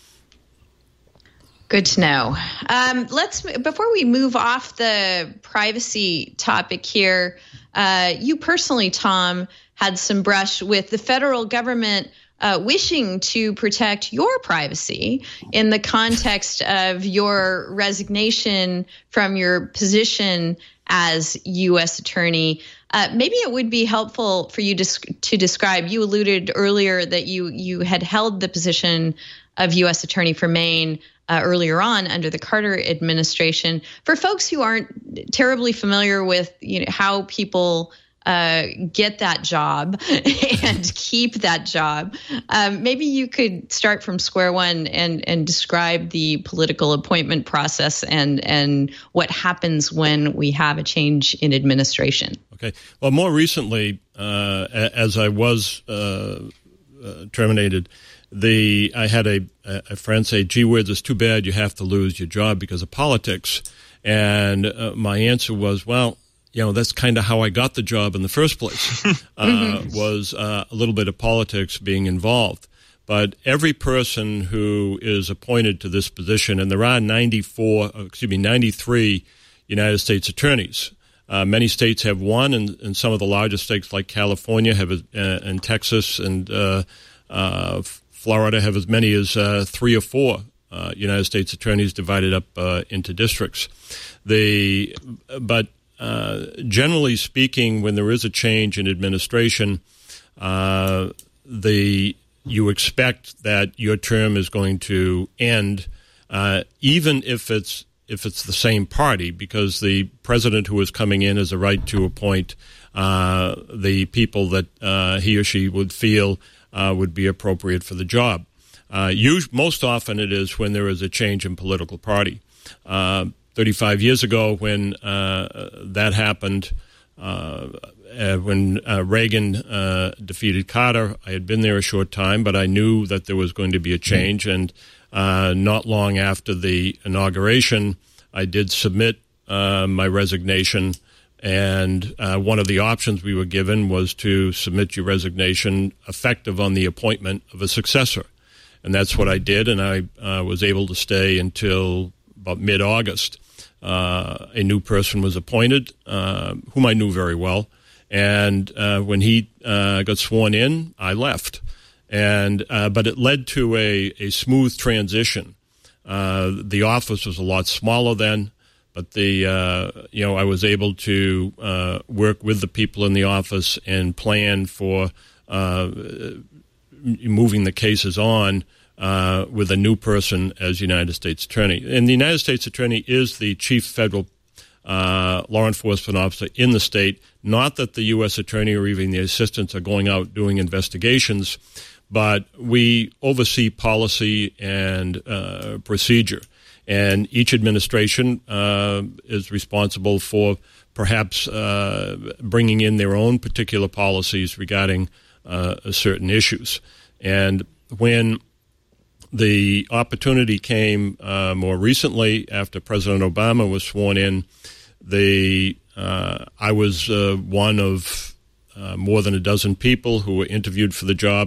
Good to know. Um, let's before we move off the privacy topic here. Uh, you personally, Tom, had some brush with the federal government Uh, wishing to protect your privacy in the context of your resignation from your position as U S attorney. Uh, maybe it would be helpful for you to, to describe. You alluded earlier that you you had held the position of U S attorney for Maine uh, earlier on under the Carter administration. For folks who aren't terribly familiar with, you know, how people Uh, get that job and keep that job. Um, maybe you could start from square one and and describe the political appointment process and and what happens when we have a change in administration. Okay. Well, more recently, uh, as I was uh, uh, terminated, the I had a, a friend say, "Gee whiz, it's too bad you have to lose your job because of politics." And uh, my answer was, well, you know, that's kind of how I got the job in the first place, uh, was uh, a little bit of politics being involved. But every person who is appointed to this position, and there are ninety-four, excuse me, ninety-three United States attorneys. Uh, many states have one, and, and some of the largest states like California have, uh, and Texas and uh, uh, Florida have as many as uh, three or four uh, United States attorneys divided up uh, into districts. The, but Uh, generally speaking, when there is a change in administration, uh, the you expect that your term is going to end, uh, even if it's if it's the same party, because the president who is coming in has a right to appoint uh, the people that uh, he or she would feel uh, would be appropriate for the job. Uh, us- most often, it is when there is a change in political party. Uh, thirty-five years ago, when uh, that happened, uh, uh, when uh, Reagan uh, defeated Carter, I had been there a short time, but I knew that there was going to be a change. And uh, not long after the inauguration, I did submit uh, my resignation. And uh, one of the options we were given was to submit your resignation effective on the appointment of a successor. And that's what I did, and I uh, was able to stay until about mid-August. Uh, a new person was appointed, uh, whom I knew very well. And uh, when he uh, got sworn in, I left. And uh, but it led to a, a smooth transition. Uh, the office was a lot smaller then, but the uh, you know I was able to uh, work with the people in the office and plan for uh, moving the cases on Uh, with a new person as United States Attorney. And the United States Attorney is the chief federal uh, law enforcement officer in the state. Not that the U S Attorney or even the assistants are going out doing investigations, but we oversee policy and uh, procedure. And each administration uh, is responsible for perhaps uh, bringing in their own particular policies regarding uh, certain issues. And when the opportunity came uh, more recently after President Obama was sworn in, the uh, I was uh, one of uh, more than a dozen people who were interviewed for the job.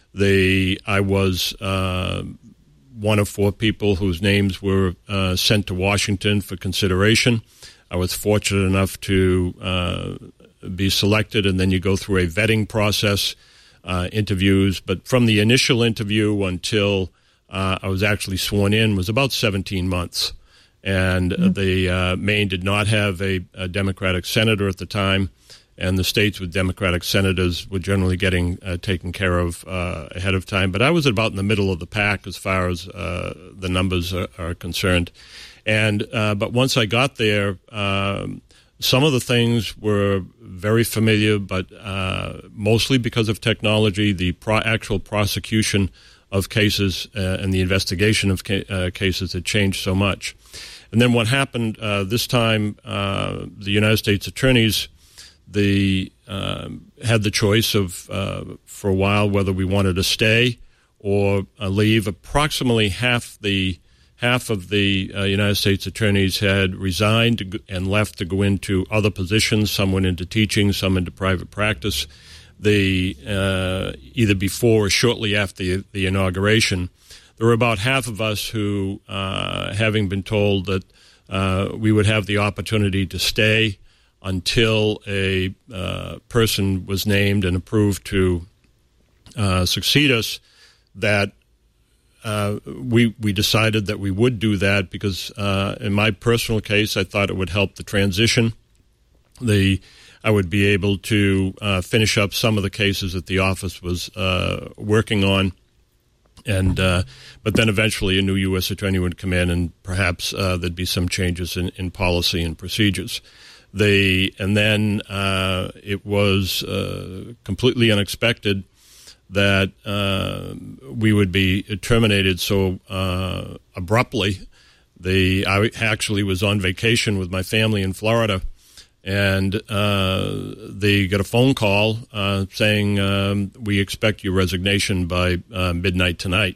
The I was uh, one of four people whose names were uh, sent to Washington for consideration. I was fortunate enough to uh, be selected, and then you go through a vetting process, uh, interviews. But from the initial interview until Uh, I was actually sworn in was about seventeen months. And mm-hmm. the uh, Maine did not have a, a Democratic senator at the time, and the states with Democratic senators were generally getting uh, taken care of uh, ahead of time. But I was about in the middle of the pack as far as uh, the numbers are, are concerned. And uh, but once I got there, um, some of the things were very familiar, but uh, mostly because of technology, the pro- actual prosecution of cases uh, and the investigation of ca- uh, cases had changed so much. And then what happened uh, this time, uh, the United States attorneys the uh, had the choice of, uh, for a while, whether we wanted to stay or uh, leave. Approximately half the half of the uh, United States attorneys had resigned to go- and left to go into other positions. Some went into teaching, some into private practice. The uh, either before or shortly after the, the inauguration, there were about half of us who, uh, having been told that uh, we would have the opportunity to stay until a uh, person was named and approved to uh, succeed us, that uh, we we decided that we would do that because, uh, in my personal case, I thought it would help the transition. The I would be able to uh, finish up some of the cases that the office was uh, working on, and uh, but then eventually a new U S attorney would come in, and perhaps uh, there'd be some changes in, in policy and procedures. They and then uh, it was uh, completely unexpected that uh, we would be terminated so uh, abruptly. The I actually was on vacation with my family in Florida, and uh, they got a phone call uh, saying, um, we expect your resignation by uh, midnight tonight.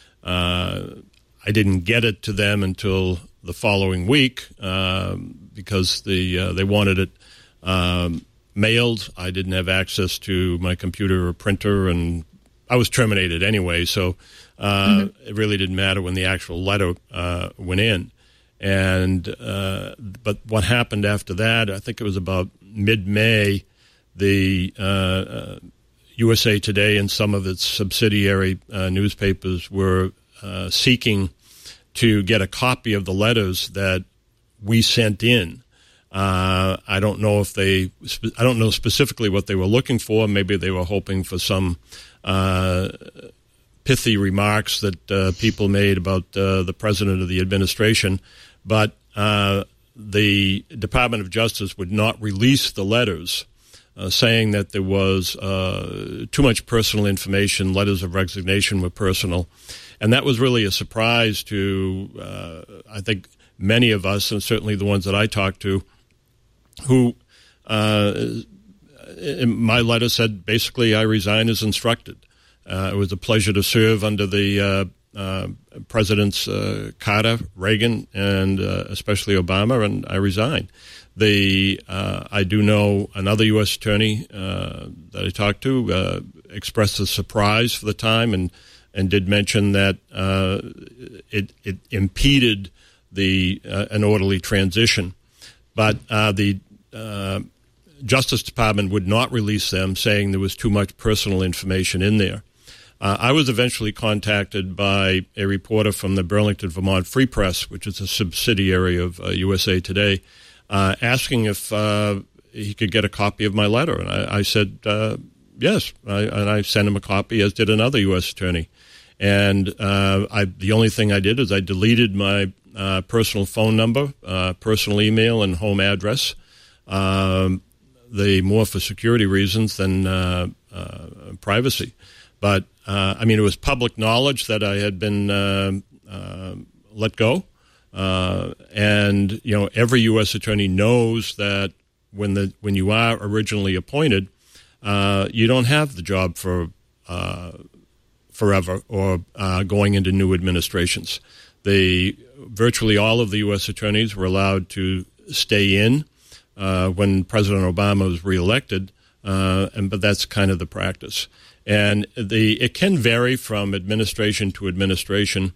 Uh, I didn't get it to them until the following week uh, because the uh, they wanted it um, mailed. I didn't have access to my computer or printer, and I was terminated anyway, so uh, mm-hmm. it really didn't matter when the actual letter uh, went in. And uh, but what happened after that, I think it was about mid-May, the uh, uh, U S A Today and some of its subsidiary uh, newspapers were uh, seeking to get a copy of the letters that we sent in. Uh, I don't know if they, I don't know specifically what they were looking for. Maybe they were hoping for some uh, pithy remarks that uh, people made about uh, the president of the administration. But uh, the Department of Justice would not release the letters, uh, saying that there was uh, too much personal information. Letters of resignation were personal. And that was really a surprise to, uh, I think, many of us, and certainly the ones that I talked to, who uh, in my letter said, basically, I resign as instructed. Uh, it was a pleasure to serve under the uh, uh, Presidents uh, Carter, Reagan, and uh, especially Obama, and I resigned. The uh, I do know another U S attorney uh, that I talked to uh, expressed a surprise for the time, and and did mention that uh, it, it impeded the uh, an orderly transition. But uh, the uh, Justice Department would not release them, saying there was too much personal information in there. Uh, I was eventually contacted by a reporter from the Burlington, Vermont Free Press, which is a subsidiary of uh, U S A Today, uh, asking if uh, he could get a copy of my letter. And I, I said, uh, yes, I, and I sent him a copy, as did another U S attorney. And uh, I, the only thing I did is I deleted my uh, personal phone number, uh, personal email, and home address, um, the more for security reasons than uh, uh, privacy. But, uh, I mean, it was public knowledge that I had been uh, uh, let go. Uh, and, you know, every U S attorney knows that when the when you are originally appointed, uh, you don't have the job for uh forever or uh, going into new administrations. They virtually all of the U S attorneys were allowed to stay in uh, when President Obama was reelected, uh, and but that's kind of the practice. And the it can vary from administration to administration.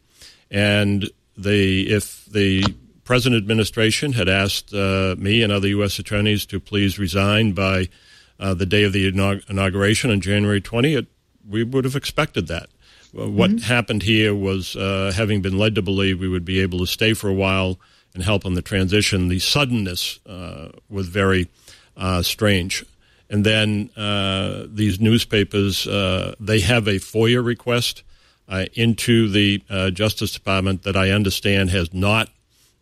And the if the present administration had asked uh, me and other U S attorneys to please resign by uh, the day of the inaug- inauguration on January twentieth, we would have expected that. What mm-hmm. happened here was, uh, having been led to believe we would be able to stay for a while and help on the transition, the suddenness uh, was very uh, strange. And then uh, these newspapers, uh, they have a FOIA request uh, into the uh, Justice Department that I understand has not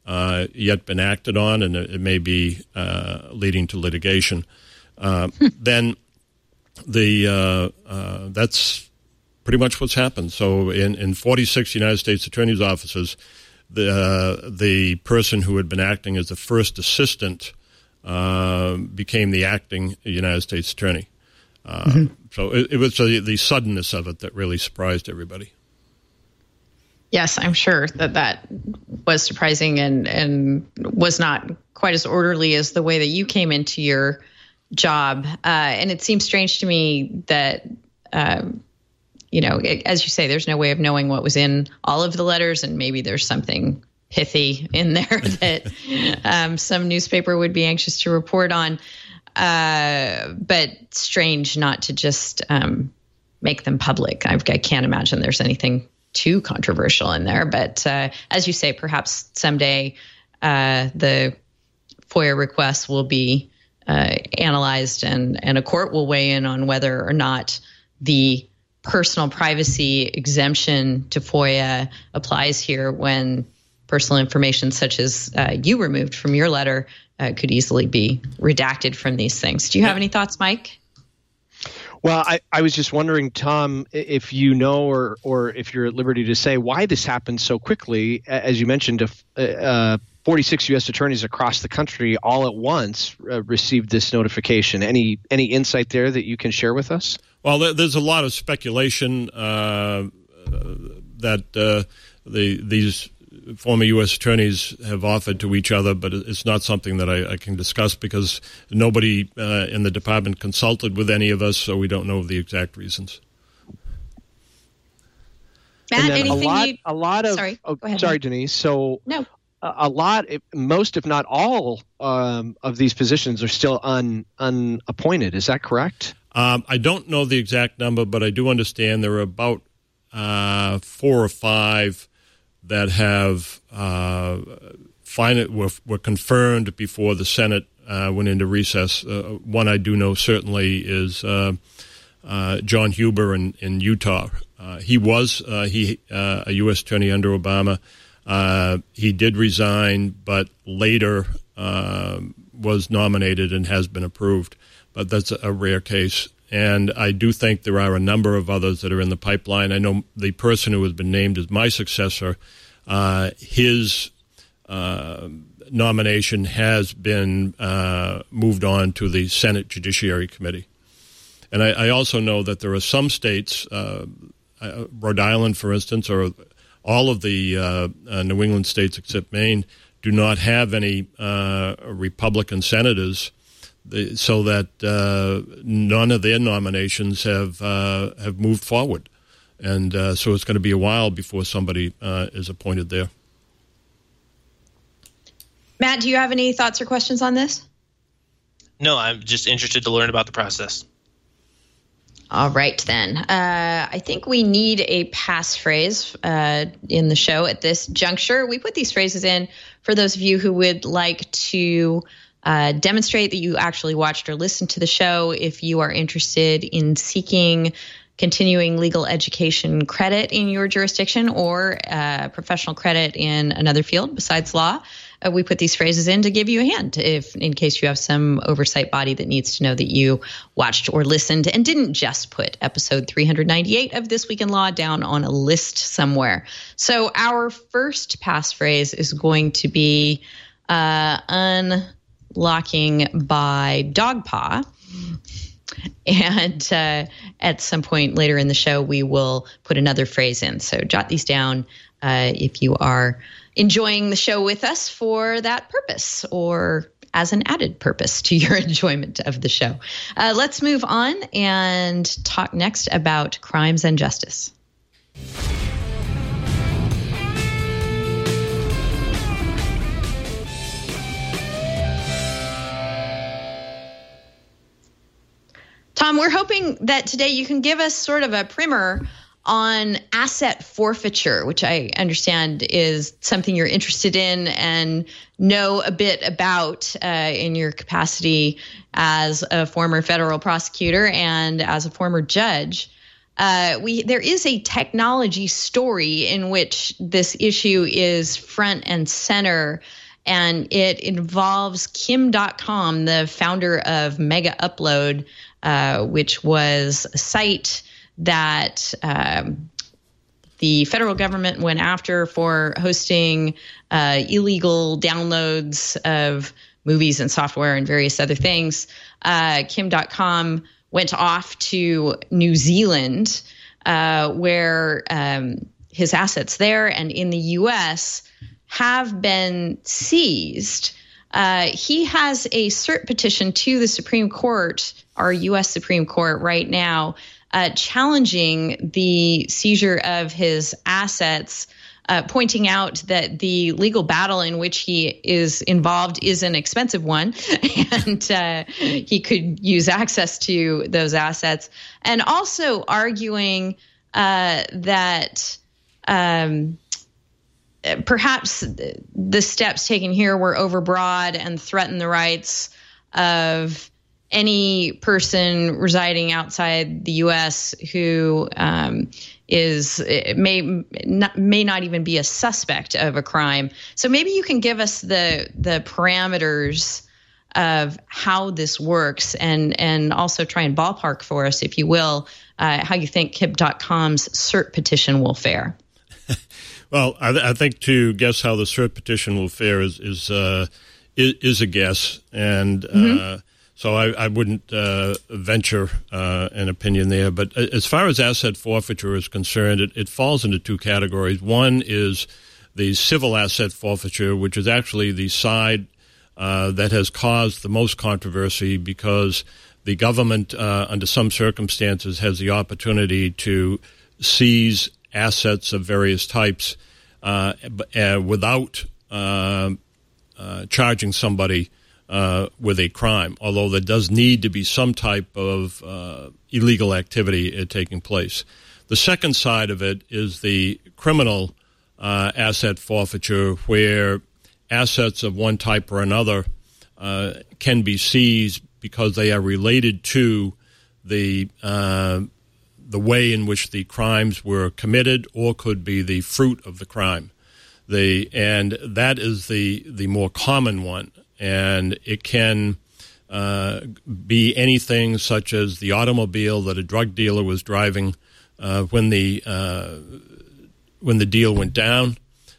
uh, yet been acted on, and it, it may be uh, leading to litigation. Uh, then the uh, uh, that's pretty much what's happened. So in, in forty-six United States Attorney's offices, the uh, the person who had been acting as the first assistant uh, became the acting United States Attorney. Uh, mm-hmm. So it, it was the, the suddenness of it that really surprised everybody. Yes, I'm sure that that was surprising and, and was not quite as orderly as the way that you came into your job. Uh, and it seems strange to me that, um, you know, it, as you say, there's no way of knowing what was in all of the letters, and maybe there's something pithy in there that um, some newspaper would be anxious to report on. Uh, but strange not to just um, make them public. I, I can't imagine there's anything too controversial in there. But uh, as you say, perhaps someday uh, the FOIA requests will be uh, analyzed, and, and a court will weigh in on whether or not the personal privacy exemption to FOIA applies here, when personal information such as uh, you removed from your letter uh, could easily be redacted from these things. Do you have any thoughts, Mike? Well, I, I was just wondering, Tom, if you know, or or if you're at liberty to say why this happened so quickly. As you mentioned, uh, forty-six U S attorneys across the country all at once uh, received this notification. Any any insight there that you can share with us? Well, there's a lot of speculation uh, that uh, the these former U S attorneys have offered to each other, but it's not something that I, I can discuss because nobody uh, in the department consulted with any of us, so we don't know the exact reasons. Matt, a anything lot, you... a lot of, sorry, oh, go ahead, sorry, Matt. Denise. So no. a, a lot, most if not all um, of these positions are still un, unappointed. Is that correct? Um, I don't know the exact number, but I do understand there are about uh, four or five that have uh, find it were, were confirmed before the Senate uh, went into recess. Uh, one I do know certainly is uh, uh, John Huber in, in Utah. Uh, he was uh, he uh, a U S attorney under Obama. Uh, he did resign, but later uh, was nominated and has been approved. But that's a rare case. And I do think there are a number of others that are in the pipeline. I know the person who has been named as my successor, uh, his uh, nomination has been uh, moved on to the Senate Judiciary Committee. And I, I also know that there are some states, uh, Rhode Island, for instance, or all of the uh, uh, New England states except Maine, do not have any uh, Republican senators, so that uh, none of their nominations have uh, have moved forward. And uh, so it's going to be a while before somebody uh, is appointed there. Matt, do you have any thoughts or questions on this? No, I'm just interested to learn about the process. All right, then. Uh, I think we need a passphrase uh, in the show at this juncture. We put these phrases in for those of you who would like to Uh, demonstrate that you actually watched or listened to the show. If you are interested in seeking continuing legal education credit in your jurisdiction, or uh, professional credit in another field besides law, uh, we put these phrases in to give you a hand, if in case you have some oversight body that needs to know that you watched or listened and didn't just put episode three ninety-eight of This Week in Law down on a list somewhere. So our first passphrase is going to be uh, un. Locking by dog paw. And uh, at some point later in the show, we will put another phrase in. So jot these down uh, if you are enjoying the show with us for that purpose, or as an added purpose to your enjoyment of the show. Uh, let's move on and talk next about crimes and justice. Tom, we're hoping that today you can give us sort of a primer on asset forfeiture, which I understand is something you're interested in and know a bit about uh, in your capacity as a former federal prosecutor and as a former judge. uh, we there is a technology story in which this issue is front and center, and it involves Kim dot com, the founder of Mega Upload, uh, which was a site that um, the federal government went after for hosting uh, illegal downloads of movies and software and various other things. Uh, Kim dot com went off to New Zealand, uh, where um, his assets there and in the U S have been seized. Uh, he has a cert petition to the Supreme Court, our U S Supreme Court right now, uh, challenging the seizure of his assets, uh, pointing out that the legal battle in which he is involved is an expensive one, and uh, he could use access to those assets, and also arguing uh, that um, perhaps the steps taken here were overbroad and threaten the rights of any person residing outside the U S who um, is may not, may not even be a suspect of a crime. So maybe you can give us the the parameters of how this works, and and also try and ballpark for us, if you will, uh, how you think Kim dot com's cert petition will fare. Well, I, th- I think to guess how the cert petition will fare is is uh, is, is a guess, and mm-hmm. uh, so I, I wouldn't uh, venture uh, an opinion there. But as far as asset forfeiture is concerned, it, it falls into two categories. One is the civil asset forfeiture, which is actually the side uh, that has caused the most controversy, because the government, uh, under some circumstances, has the opportunity to seize assets of various types uh, uh, without uh, uh, charging somebody uh, with a crime, although there does need to be some type of uh, illegal activity uh, taking place. The second side of it is the criminal uh, asset forfeiture, where assets of one type or another uh, can be seized because they are related to the uh, the way in which the crimes were committed, or could be the fruit of the crime. The and that is the the more common one, and it can uh, be anything such as the automobile that a drug dealer was driving uh, when the uh, when the deal went down.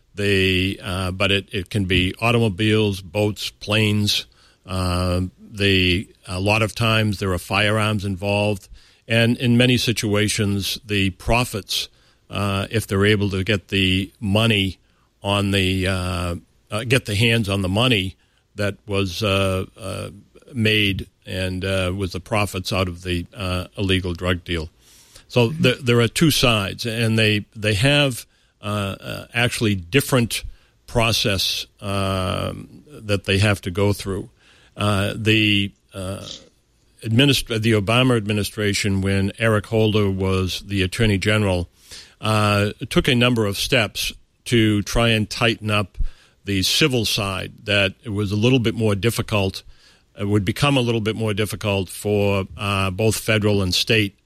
They uh, but it, it can be automobiles, boats, planes. Uh, the a lot of times there are firearms involved. And in many situations, the profits, uh, if they're able to get the money on the uh, uh, get the hands on the money that was uh, uh, made and uh, was the profits out of the uh, illegal drug deal. So th- there are two sides, and they they have uh, uh, actually different process uh, that they have to go through. Uh, the uh, Administ- the Obama administration, when Eric Holder was the Attorney General, uh, took a number of steps to try and tighten up the civil side, that it was a little bit more difficult, it would become a little bit more difficult for uh, both federal and state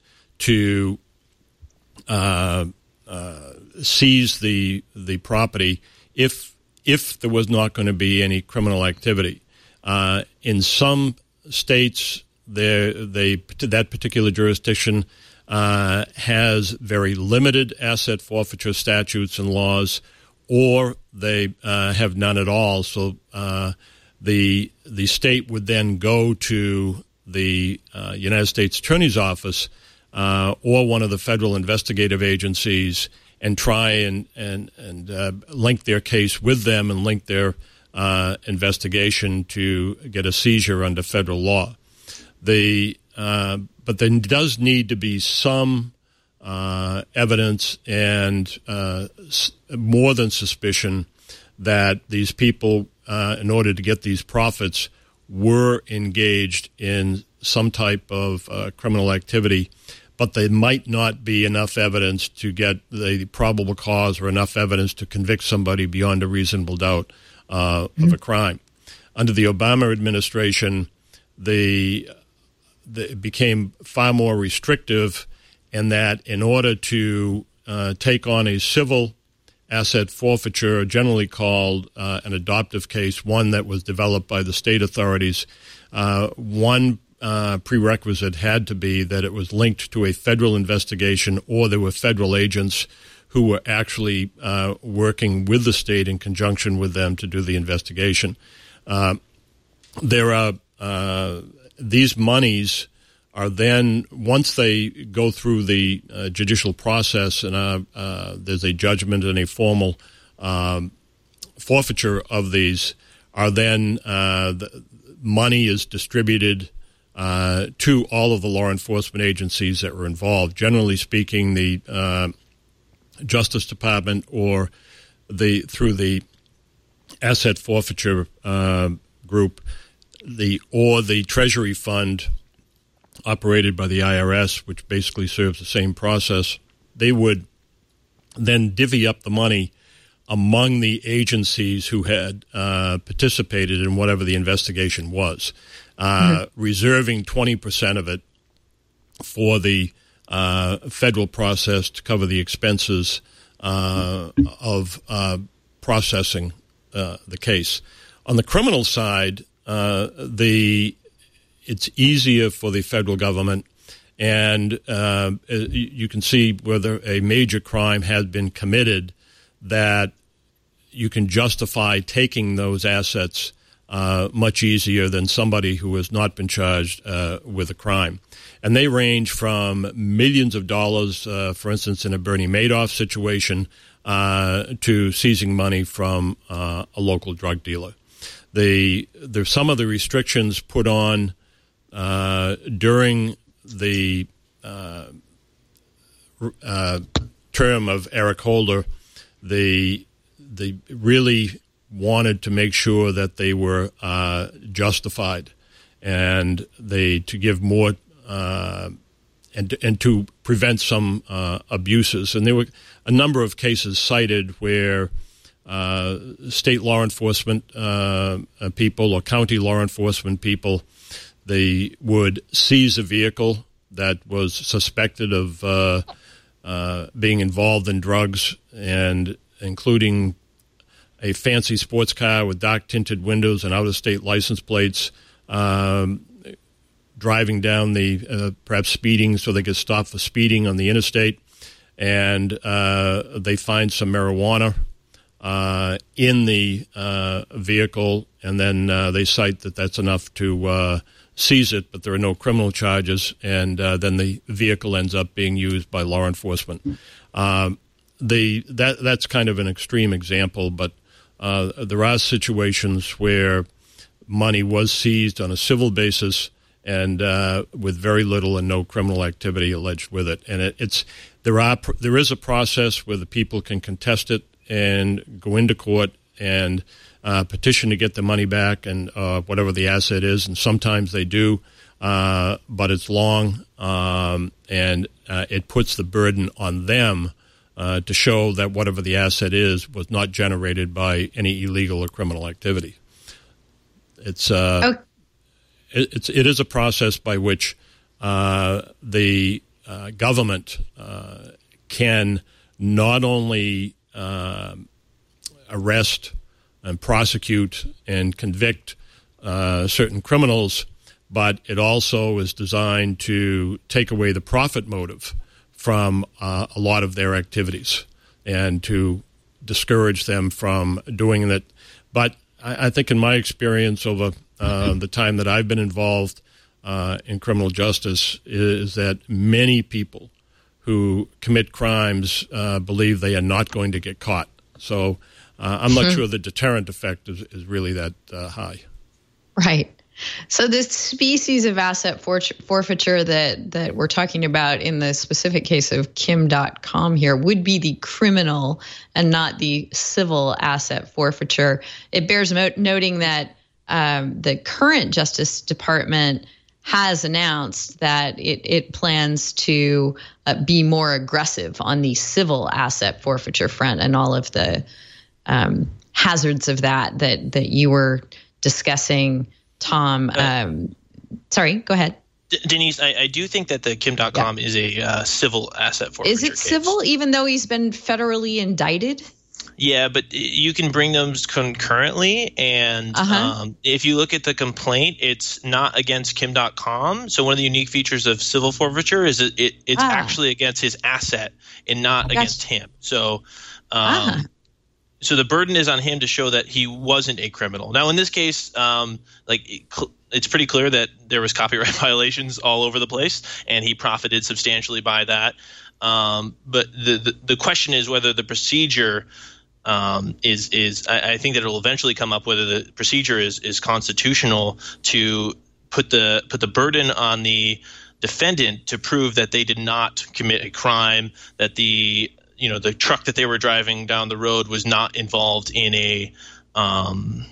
to uh, uh, seize the the property if if there was not going to be any criminal activity. Uh, in some states, They, they, that particular jurisdiction uh, has very limited asset forfeiture statutes and laws, or they uh, have none at all. So uh, the the state would then go to the uh, United States Attorney's Office uh, or one of the federal investigative agencies and try and and and uh, link their case with them and link their uh, investigation to get a seizure under federal law. The uh, but there does need to be some uh, evidence and uh, s- more than suspicion that these people, uh, in order to get these profits, were engaged in some type of uh, criminal activity, but there might not be enough evidence to get the probable cause or enough evidence to convict somebody beyond a reasonable doubt uh, mm-hmm. of a crime. Under the Obama administration, the it became far more restrictive, and that in order to uh, take on a civil asset forfeiture, generally called uh, an adoptive case, one that was developed by the state authorities, uh, one uh, prerequisite had to be that it was linked to a federal investigation, or there were federal agents who were actually uh, working with the state in conjunction with them to do the investigation. Uh, there are uh, these monies are then, once they go through the uh, judicial process and uh, uh, there's a judgment and a formal um, forfeiture of these, are then uh, the money is distributed uh, to all of the law enforcement agencies that were involved. Generally speaking, the uh, Justice Department or the through the asset forfeiture uh, group, the or the Treasury Fund operated by the I R S, which basically serves the same process. They would then divvy up the money among the agencies who had uh, participated in whatever the investigation was, uh, mm-hmm. reserving twenty percent of it for the uh, federal process to cover the expenses uh, of uh, processing uh, the case. On the criminal side, uh, the it's easier for the federal government, and uh, you can see whether a major crime has been committed, that you can justify taking those assets uh, much easier than somebody who has not been charged uh, with a crime. And they range from millions of dollars, uh, for instance, in a Bernie Madoff situation, uh, to seizing money from uh, a local drug dealer. The, there's some of the restrictions put on uh, during the uh, uh, term of Eric Holder. The they really wanted to make sure that they were uh, justified, and they to give more uh, and and to prevent some uh, abuses. And there were a number of cases cited where uh, state law enforcement uh, people or county law enforcement people, they would seize a vehicle that was suspected of uh, uh, being involved in drugs, and including a fancy sports car with dark tinted windows and out-of-state license plates, um, driving down the, uh, perhaps speeding so they could stop for speeding on the interstate, and uh, they find some marijuana uh, in the uh, vehicle, and then uh, they cite that that's enough to uh, seize it, but there are no criminal charges, and uh, then the vehicle ends up being used by law enforcement. Um, the that that's kind of an extreme example, but uh, there are situations where money was seized on a civil basis and uh, with very little and no criminal activity alleged with it. And it, it's there are there is a process where the people can contest it and go into court and uh, petition to get the money back and uh, whatever the asset is, and sometimes they do, uh, but it's long, um, and uh, it puts the burden on them Uh, to show that whatever the asset is was not generated by any illegal or criminal activity. It's uh, oh. it, it's it is a process by which uh, the uh, government uh, can not only uh, arrest and prosecute and convict uh, certain criminals, but it also is designed to take away the profit motive from uh, a lot of their activities and to discourage them from doing that. But I, I think in my experience over uh, the time that I've been involved uh, in criminal justice is that many people who commit crimes uh, believe they are not going to get caught. So uh, I'm not sure the deterrent effect is, is really that uh, high. Right. So this species of asset forfeiture that, that we're talking about in the specific case of Kim dot com here would be the criminal and not the civil asset forfeiture. It bears mo- noting that um, the current Justice Department has announced that it, it plans to uh, be more aggressive on the civil asset forfeiture front and all of the um, hazards of that, that that you were discussing, Tom. Um, sorry, go ahead. D- Denise, I, I do think that the Kim dot com yeah. is a uh, civil asset forfeiture Is it case. civil, even though he's been federally indicted? Yeah, but you can bring them concurrently, and uh-huh. um, if you look at the complaint, it's not against Kim dot com. So one of the unique features of civil forfeiture is that it, it's ah. actually against his asset and not gotcha. against him. So, um, ah. so the burden is on him to show that he wasn't a criminal. Now, in this case, um, like it, it's pretty clear that there was copyright violations all over the place, and he profited substantially by that. Um, but the, the the question is whether the procedure Um, is is I, I think that it will eventually come up whether the procedure is is constitutional to put the put the burden on the defendant to prove that they did not commit a crime, that the you know the truck that they were driving down the road was not involved in a um,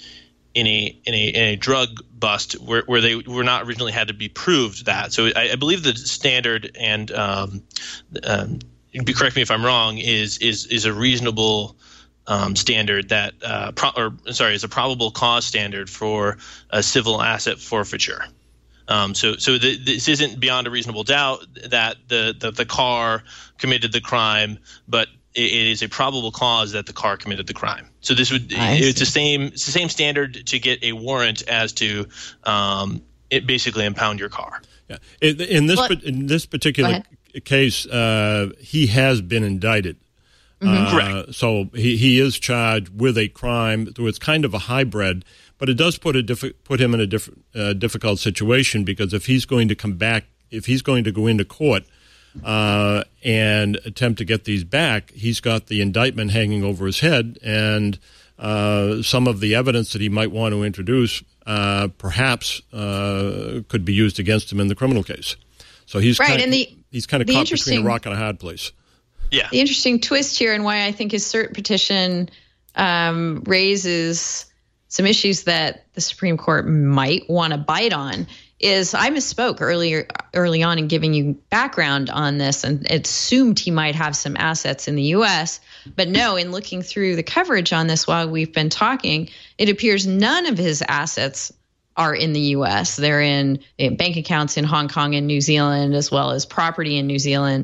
in a in a in a drug bust where where they were not originally had to be proved that. So I, I believe the standard and um, um, correct me if I'm wrong, is is is a reasonable um, standard that uh, pro- or sorry, is a probable cause standard for a civil asset forfeiture. Um, so so the, this isn't beyond a reasonable doubt that the the, the car committed the crime, but it, it is a probable cause that the car committed the crime. So this would I it's see. the same it's the same standard to get a warrant as to um, it basically impound your car. Yeah. In, in this Well, in this particular case, uh, he has been indicted. Mm-hmm. Uh, Correct. So he, he is charged with a crime. So it's kind of a hybrid, but it does put a diffi- put him in a diff- uh, difficult situation, because if he's going to come back, if he's going to go into court uh, and attempt to get these back, he's got the indictment hanging over his head, and uh, some of the evidence that he might want to introduce uh, perhaps uh, could be used against him in the criminal case. So he's Right, kind, and the- he's kind of the caught between a interesting- rock and a hard place. Yeah. The interesting twist here, and why I think his cert petition um, raises some issues that the Supreme Court might want to bite on, is I misspoke earlier early on in giving you background on this, and assumed he might have some assets in the U S. But no, in looking through the coverage on this while we've been talking, it appears none of his assets are in the U S. They're in, in bank accounts in Hong Kong and New Zealand, as well as property in New Zealand.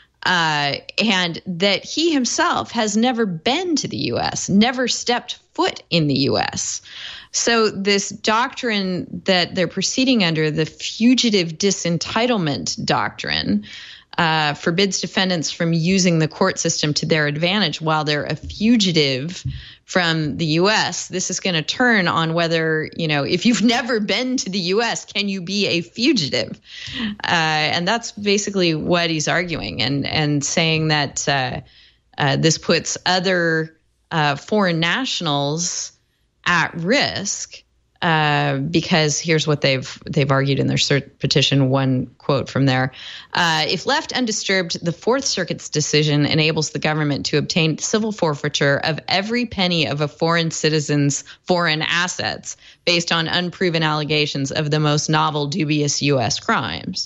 Uh, and that he himself has never been to the U S, never stepped foot in the U S. So this doctrine that they're proceeding under, the fugitive disentitlement doctrine, uh, forbids defendants from using the court system to their advantage while they're a fugitive from the U S. This is going to turn on whether, you know, if you've never been to the U S, can you be a fugitive? Uh, and that's basically what he's arguing, and, and saying that uh, uh, this puts other uh, foreign nationals at risk. Uh, because here's what they've they've argued in their cert petition. One quote from there: uh, if left undisturbed, the Fourth Circuit's decision enables the government to obtain civil forfeiture of every penny of a foreign citizen's foreign assets based on unproven allegations of the most novel, dubious U S crimes.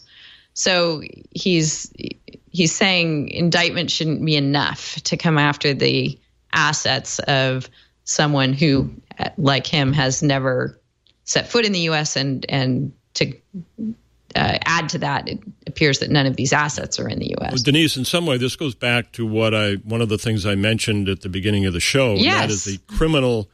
So he's he's saying indictment shouldn't be enough to come after the assets of someone who, like him, has never set foot in the U S, and and to uh, add to that, it appears that none of these assets are in the U S. Well, Denise, in some way, this goes back to what I one of the things I mentioned at the beginning of the show. Yes. And that is the criminal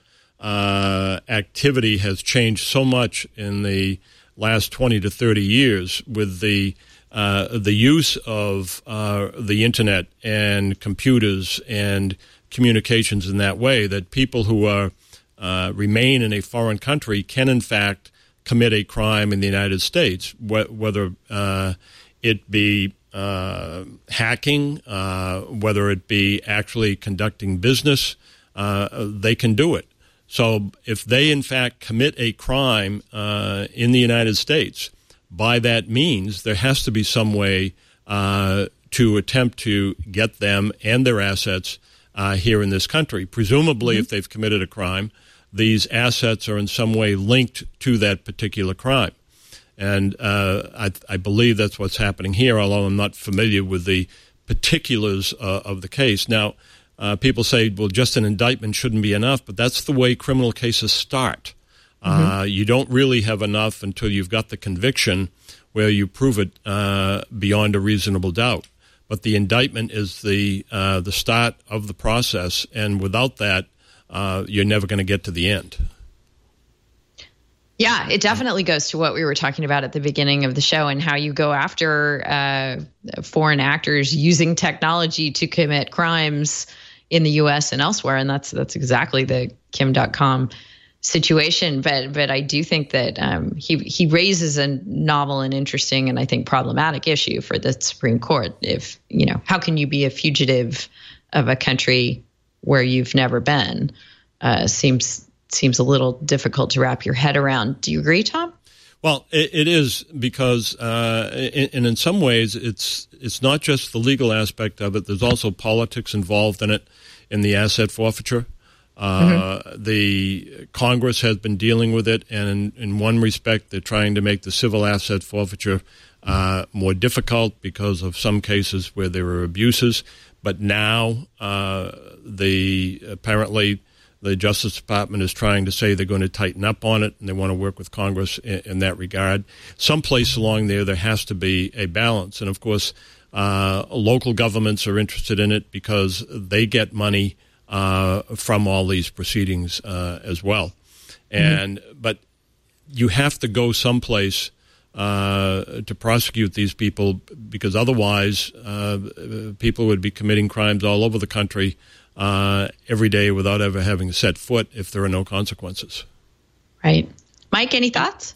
uh, activity has changed so much in the last twenty to thirty years with the uh, the use of uh, the internet and computers and communications in that way, that people who are Uh, remain in a foreign country can, in fact, commit a crime in the United States, wh- whether uh, it be uh, hacking, uh, whether it be actually conducting business, uh, they can do it. So if they, in fact, commit a crime uh, in the United States, by that means, there has to be some way uh, to attempt to get them and their assets uh, here in this country. Presumably, mm-hmm. if they've committed a crime, these assets are in some way linked to that particular crime. And uh, I, I believe that's what's happening here, although I'm not familiar with the particulars uh, of the case. Now, uh, people say, well, just an indictment shouldn't be enough, but that's the way criminal cases start. Mm-hmm. Uh, you don't really have enough until you've got the conviction, where you prove it uh, beyond a reasonable doubt. But the indictment is the uh, the start of the process, and without that, uh, you're never going to get to the end. Yeah, it definitely goes to what we were talking about at the beginning of the show and how you go after uh, foreign actors using technology to commit crimes in the U S and elsewhere. And that's that's exactly the Kim dot com situation. But but I do think that um, he he raises a novel and interesting and I think problematic issue for the Supreme Court. If, you know, how can you be a fugitive of a country where you've never been? Uh, seems seems a little difficult to wrap your head around. Do you agree, Tom? Well, it, it is because, uh, in, and in some ways, it's it's not just the legal aspect of it. There's also politics involved in it, in the asset forfeiture. Uh, mm-hmm. The Congress has been dealing with it, and in, in one respect, they're trying to make the civil asset forfeiture uh, more difficult because of some cases where there were abuses. But now, uh, the apparently. The Justice Department is trying to say they're going to tighten up on it, and they want to work with Congress in, in that regard. Someplace along there, there has to be a balance. And, of course, uh, local governments are interested in it because they get money uh, from all these proceedings uh, as well. And mm-hmm. But you have to go someplace uh, to prosecute these people because otherwise uh, people would be committing crimes all over the country Uh, every day without ever having set foot if there are no consequences. Right. Mike, any thoughts?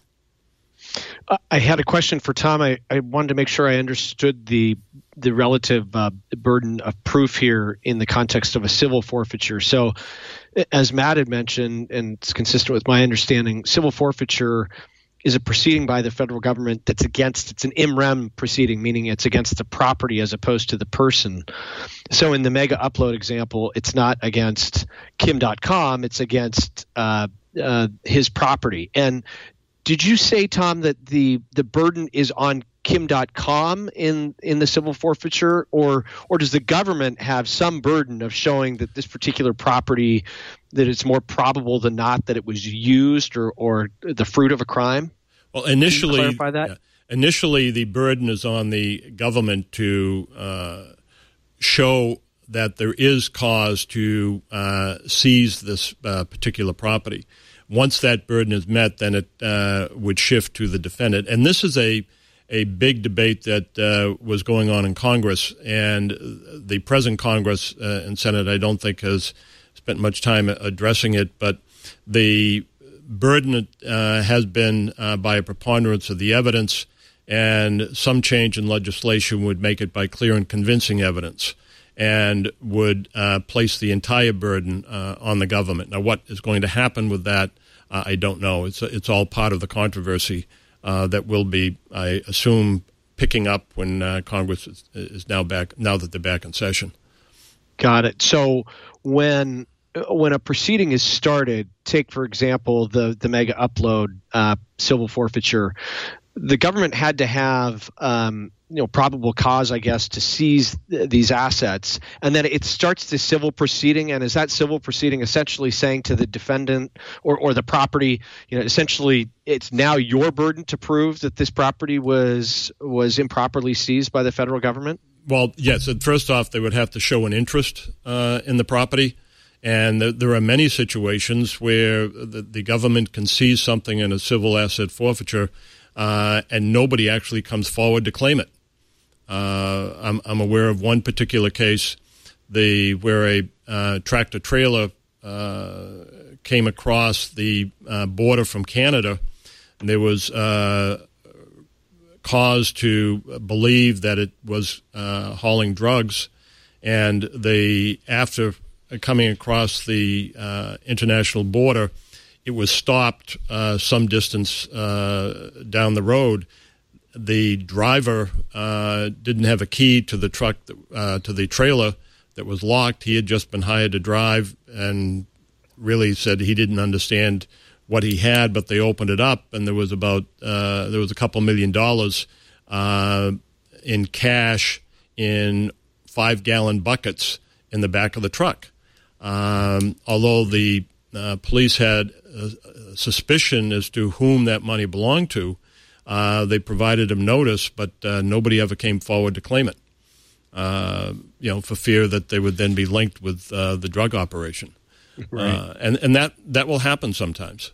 Uh, I had a question for Tom. I, I wanted to make sure I understood the the relative uh, burden of proof here in the context of a civil forfeiture. So as Matt had mentioned, and it's consistent with my understanding, civil forfeiture is a proceeding by the federal government that's against, it's an in rem proceeding, meaning it's against the property as opposed to the person. So in the Mega Upload example, it's not against Kim dot com, it's against uh, uh, his property. And did you say, Tom, that the the burden is on Kim dot com in, in the civil forfeiture, or or does the government have some burden of showing that this particular property, that it's more probable than not that it was used or, or the fruit of a crime? Well, initially, Can you clarify that? Yeah, initially the burden is on the government to uh, show that there is cause to uh, seize this uh, particular property. Once that burden is met, then it uh, would shift to the defendant. And this is a a big debate that uh, was going on in Congress, and the present Congress uh, and Senate, I don't think, has spent much time addressing it, but the burden uh, has been uh, by a preponderance of the evidence, and some change in legislation would make it by clear and convincing evidence and would uh, place the entire burden uh, on the government. Now, what is going to happen with that, uh, I don't know. It's it's all part of the controversy uh, that will be, I assume, picking up when uh, Congress is, is now back, now that they're back in session. Got it. So when when a proceeding is started, take, for example, the, the Mega Upload uh, civil forfeiture, the government had to have um, you know, probable cause, I guess, to seize th- these assets. And then it starts the civil proceeding. And is that civil proceeding essentially saying to the defendant or, or the property, you know, essentially it's now your burden to prove that this property was was improperly seized by the federal government? Well, yes. First off, they would have to show an interest uh, in the property. And th- there are many situations where the, the government can seize something in a civil asset forfeiture uh, and nobody actually comes forward to claim it. Uh, I'm, I'm aware of one particular case the where a uh, tractor trailer uh, came across the uh, border from Canada, and there was uh, cause to believe that it was uh, hauling drugs, and they, after coming across the uh, international border, it was stopped uh, some distance uh, down the road. The driver uh, didn't have a key to the truck, that, uh, to the trailer that was locked. He had just been hired to drive and really said he didn't understand what he had, but they opened it up, and there was about uh, there was a couple million dollars uh, in cash in five-gallon buckets in the back of the truck. Um, although the uh, police had a suspicion as to whom that money belonged to, Uh, they provided him notice, but uh, nobody ever came forward to claim it, uh, you know, for fear that they would then be linked with uh, the drug operation. Right. Uh, and and that, that will happen sometimes.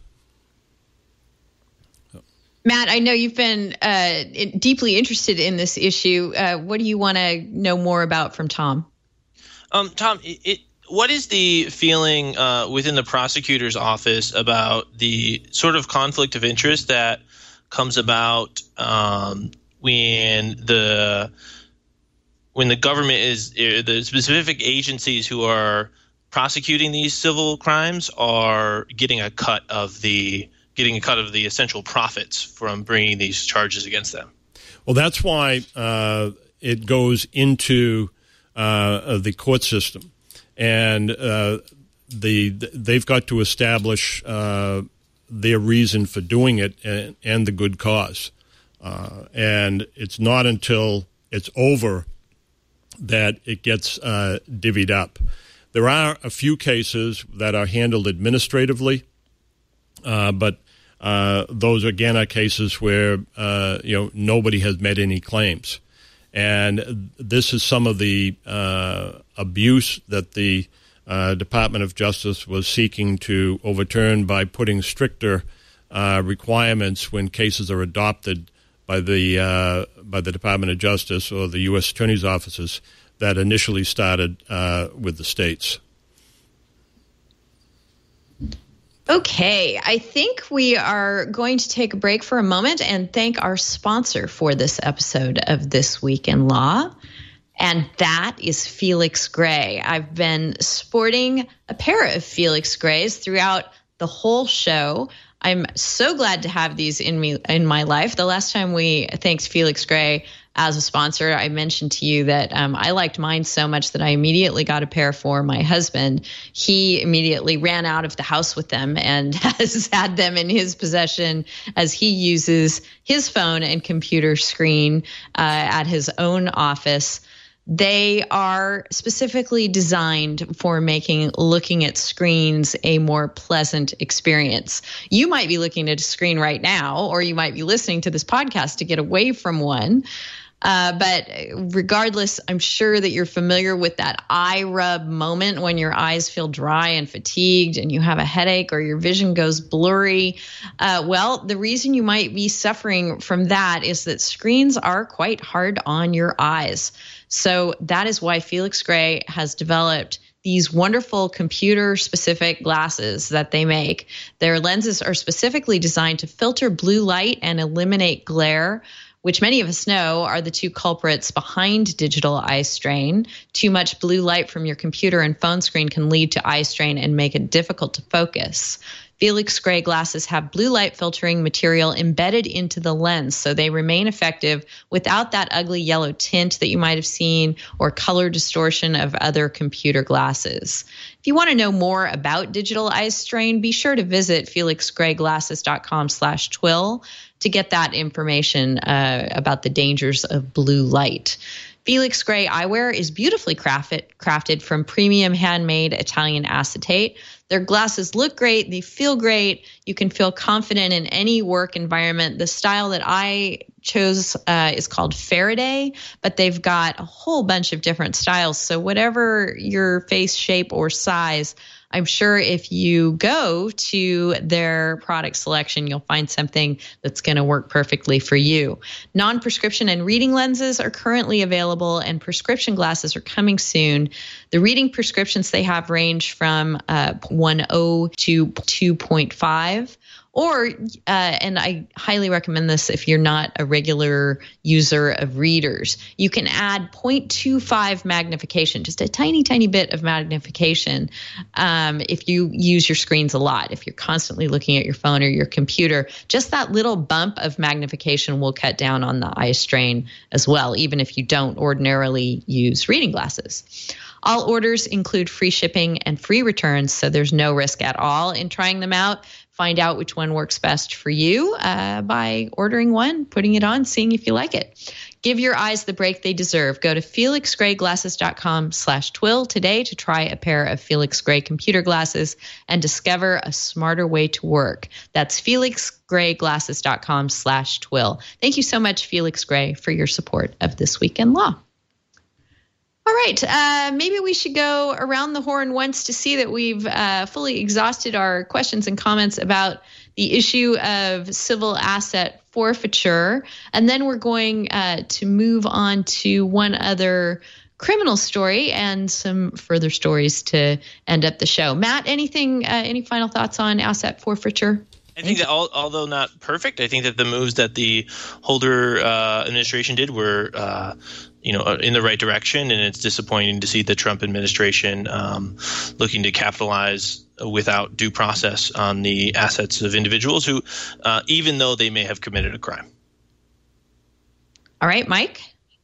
Matt, I know you've been uh, deeply interested in this issue. Uh, what do you want to know more about from Tom? Um, Tom, it, it, what is the feeling uh, within the prosecutor's office about the sort of conflict of interest that comes about um, when the when the government is the specific agencies who are prosecuting these civil crimes are getting a cut of the getting a cut of the essential profits from bringing these charges against them? Well, that's why uh, it goes into uh, the court system, and uh, the they've got to establish uh, their reason for doing it and, and the good cause. Uh, and it's not until it's over that it gets uh, divvied up. There are a few cases that are handled administratively, uh, but uh, those again are cases where uh, you know nobody has made any claims, and this is some of the uh, abuse that the uh, Department of Justice was seeking to overturn by putting stricter uh, requirements when cases are adopted by the uh, by the Department of Justice or the U S Attorney's offices that initially started uh, with the states. Okay, I think we are going to take a break for a moment and thank our sponsor for this episode of This Week in Law, and that is Felix Gray. I've been sporting a pair of Felix Grays throughout the whole show. I'm so glad to have these in me in my life. The last time we thanked Felix Gray as a sponsor, I mentioned to you that um, I liked mine so much that I immediately got a pair for my husband. He immediately ran out of the house with them and has had them in his possession as he uses his phone and computer screen uh, at his own office. They are specifically designed for making looking at screens a more pleasant experience. You might be looking at a screen right now, or you might be listening to this podcast to get away from one. Uh, but regardless, I'm sure that you're familiar with that eye rub moment when your eyes feel dry and fatigued and you have a headache or your vision goes blurry. Uh, well, the reason you might be suffering from that is that screens are quite hard on your eyes. So that is why Felix Gray has developed these wonderful computer-specific glasses that they make. Their lenses are specifically designed to filter blue light and eliminate glare, which many of us know are the two culprits behind digital eye strain. Too much blue light from your computer and phone screen can lead to eye strain and make it difficult to focus. Felix Gray glasses have blue light filtering material embedded into the lens, so they remain effective without that ugly yellow tint that you might have seen or color distortion of other computer glasses. If you want to know more about digital eye strain, be sure to visit felixgrayglasses.com slash twill to get that information uh, about the dangers of blue light. Felix Gray eyewear is beautifully crafted, crafted from premium handmade Italian acetate. Their glasses look great. They feel great. You can feel confident in any work environment. The style that I chose uh, is called Faraday, but they've got a whole bunch of different styles. So whatever your face shape or size, I'm sure if you go to their product selection, you'll find something that's going to work perfectly for you. Non-prescription and reading lenses are currently available, and prescription glasses are coming soon. The reading prescriptions they have range from uh, one point oh to two point five. Or, uh, and I highly recommend this if you're not a regular user of readers, you can add zero point two five magnification, just a tiny, tiny bit of magnification um, if you use your screens a lot. If you're constantly looking at your phone or your computer, just that little bump of magnification will cut down on the eye strain as well, even if you don't ordinarily use reading glasses. All orders include free shipping and free returns, so there's no risk at all in trying them out. find out which one works best for you uh, by ordering one, putting it on, seeing if you like it. Give your eyes the break they deserve. Go to felixgrayglasses.com slash twill today to try a pair of Felix Gray computer glasses and discover a smarter way to work. That's felixgrayglasses.com slash twill. Thank you so much, Felix Gray, for your support of This Week in Law. All right, uh, maybe we should go around the horn once to see that we've uh, fully exhausted our questions and comments about the issue of civil asset forfeiture. And then we're going uh, to move on to one other criminal story and some further stories to end up the show. Matt, anything, uh, any final thoughts on asset forfeiture? I think that all, although not perfect, I think that the moves that the Holder uh, administration did were, uh, you know, in the right direction. And it's disappointing to see the Trump administration um, looking to capitalize without due process on the assets of individuals who, uh, even though they may have committed a crime. All right, Mike.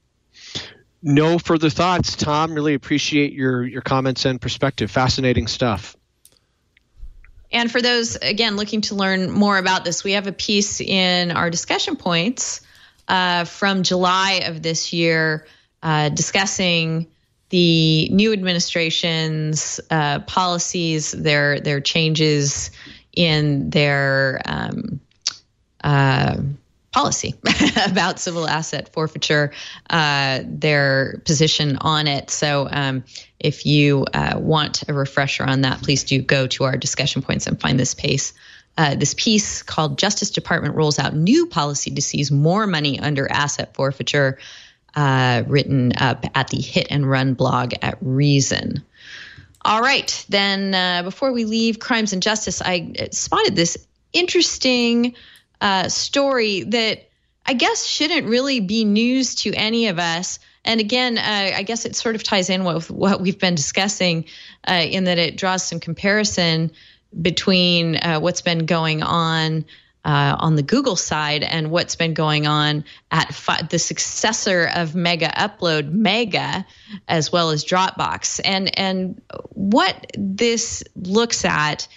No further thoughts, Tom. Really appreciate your your comments and perspective. Fascinating stuff. And for those, again, looking to learn more about this, we have a piece in our discussion points uh, from July of this year uh, discussing the new administration's uh, policies, their their changes in their um, uh, policy about civil asset forfeiture, uh, their position on it. So um, if you uh, want a refresher on that, please do go to our discussion points and find this piece. Uh, this piece called Justice Department Rolls Out New Policy to Seize More Money Under Asset Forfeiture, uh, written up at the Hit and Run blog at Reason. All right, then uh, before we leave Crimes and Justice, I spotted this interesting uh, story that I guess shouldn't really be news to any of us. And again, uh, I guess it sort of ties in with what we've been discussing uh, in that it draws some comparison between uh, what's been going on uh, on the Google side and what's been going on at fi- the successor of Mega Upload, Mega, as well as Dropbox. And, and what this looks at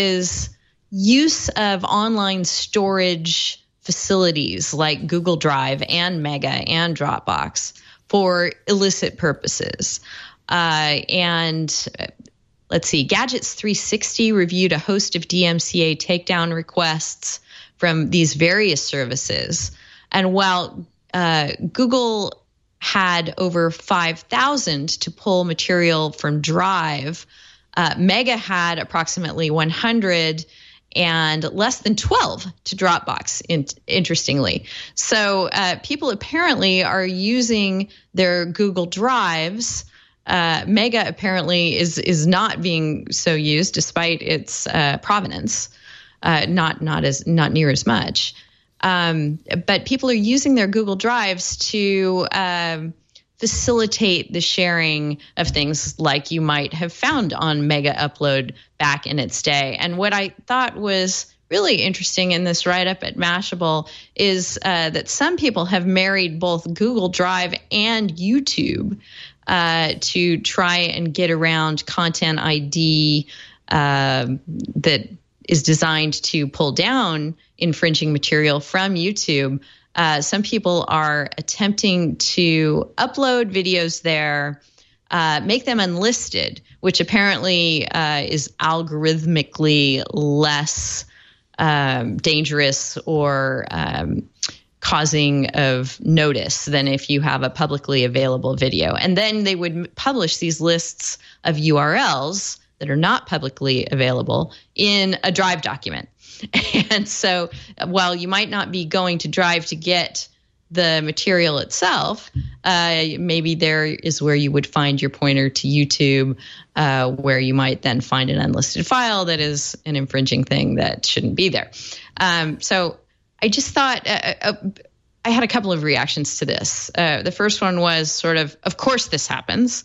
is use of online storage facilities like Google Drive and Mega and Dropbox for illicit purposes. Uh, and let's see, Gadgets three sixty reviewed a host of D M C A takedown requests from these various services. And while uh, Google had over five thousand to pull material from Drive, uh, Mega had approximately one hundred and less than twelve to Dropbox, in, interestingly. So uh, people apparently are using their Google Drives. Uh, Mega apparently is is not being so used, despite its uh, provenance, uh, not not as not near as much. Um, but people are using their Google Drives to um, facilitate the sharing of things like you might have found on Mega Upload back in its day. And what I thought was really interesting in this write-up at Mashable is uh, that some people have married both Google Drive and YouTube uh, to try and get around Content I D uh, that is designed to pull down infringing material from YouTube. Uh, some people are attempting to upload videos there, uh, make them unlisted, which apparently uh, is algorithmically less um, dangerous or um, causing of notice than if you have a publicly available video. And then they would publish these lists of U R Ls that are not publicly available in a Drive document. And so while you might not be going to Drive to get the material itself, uh, maybe there is where you would find your pointer to YouTube, uh, where you might then find an unlisted file that is an infringing thing that shouldn't be there. Um, so I just thought uh, uh, I had a couple of reactions to this. Uh, the first one was sort of, of course this happens.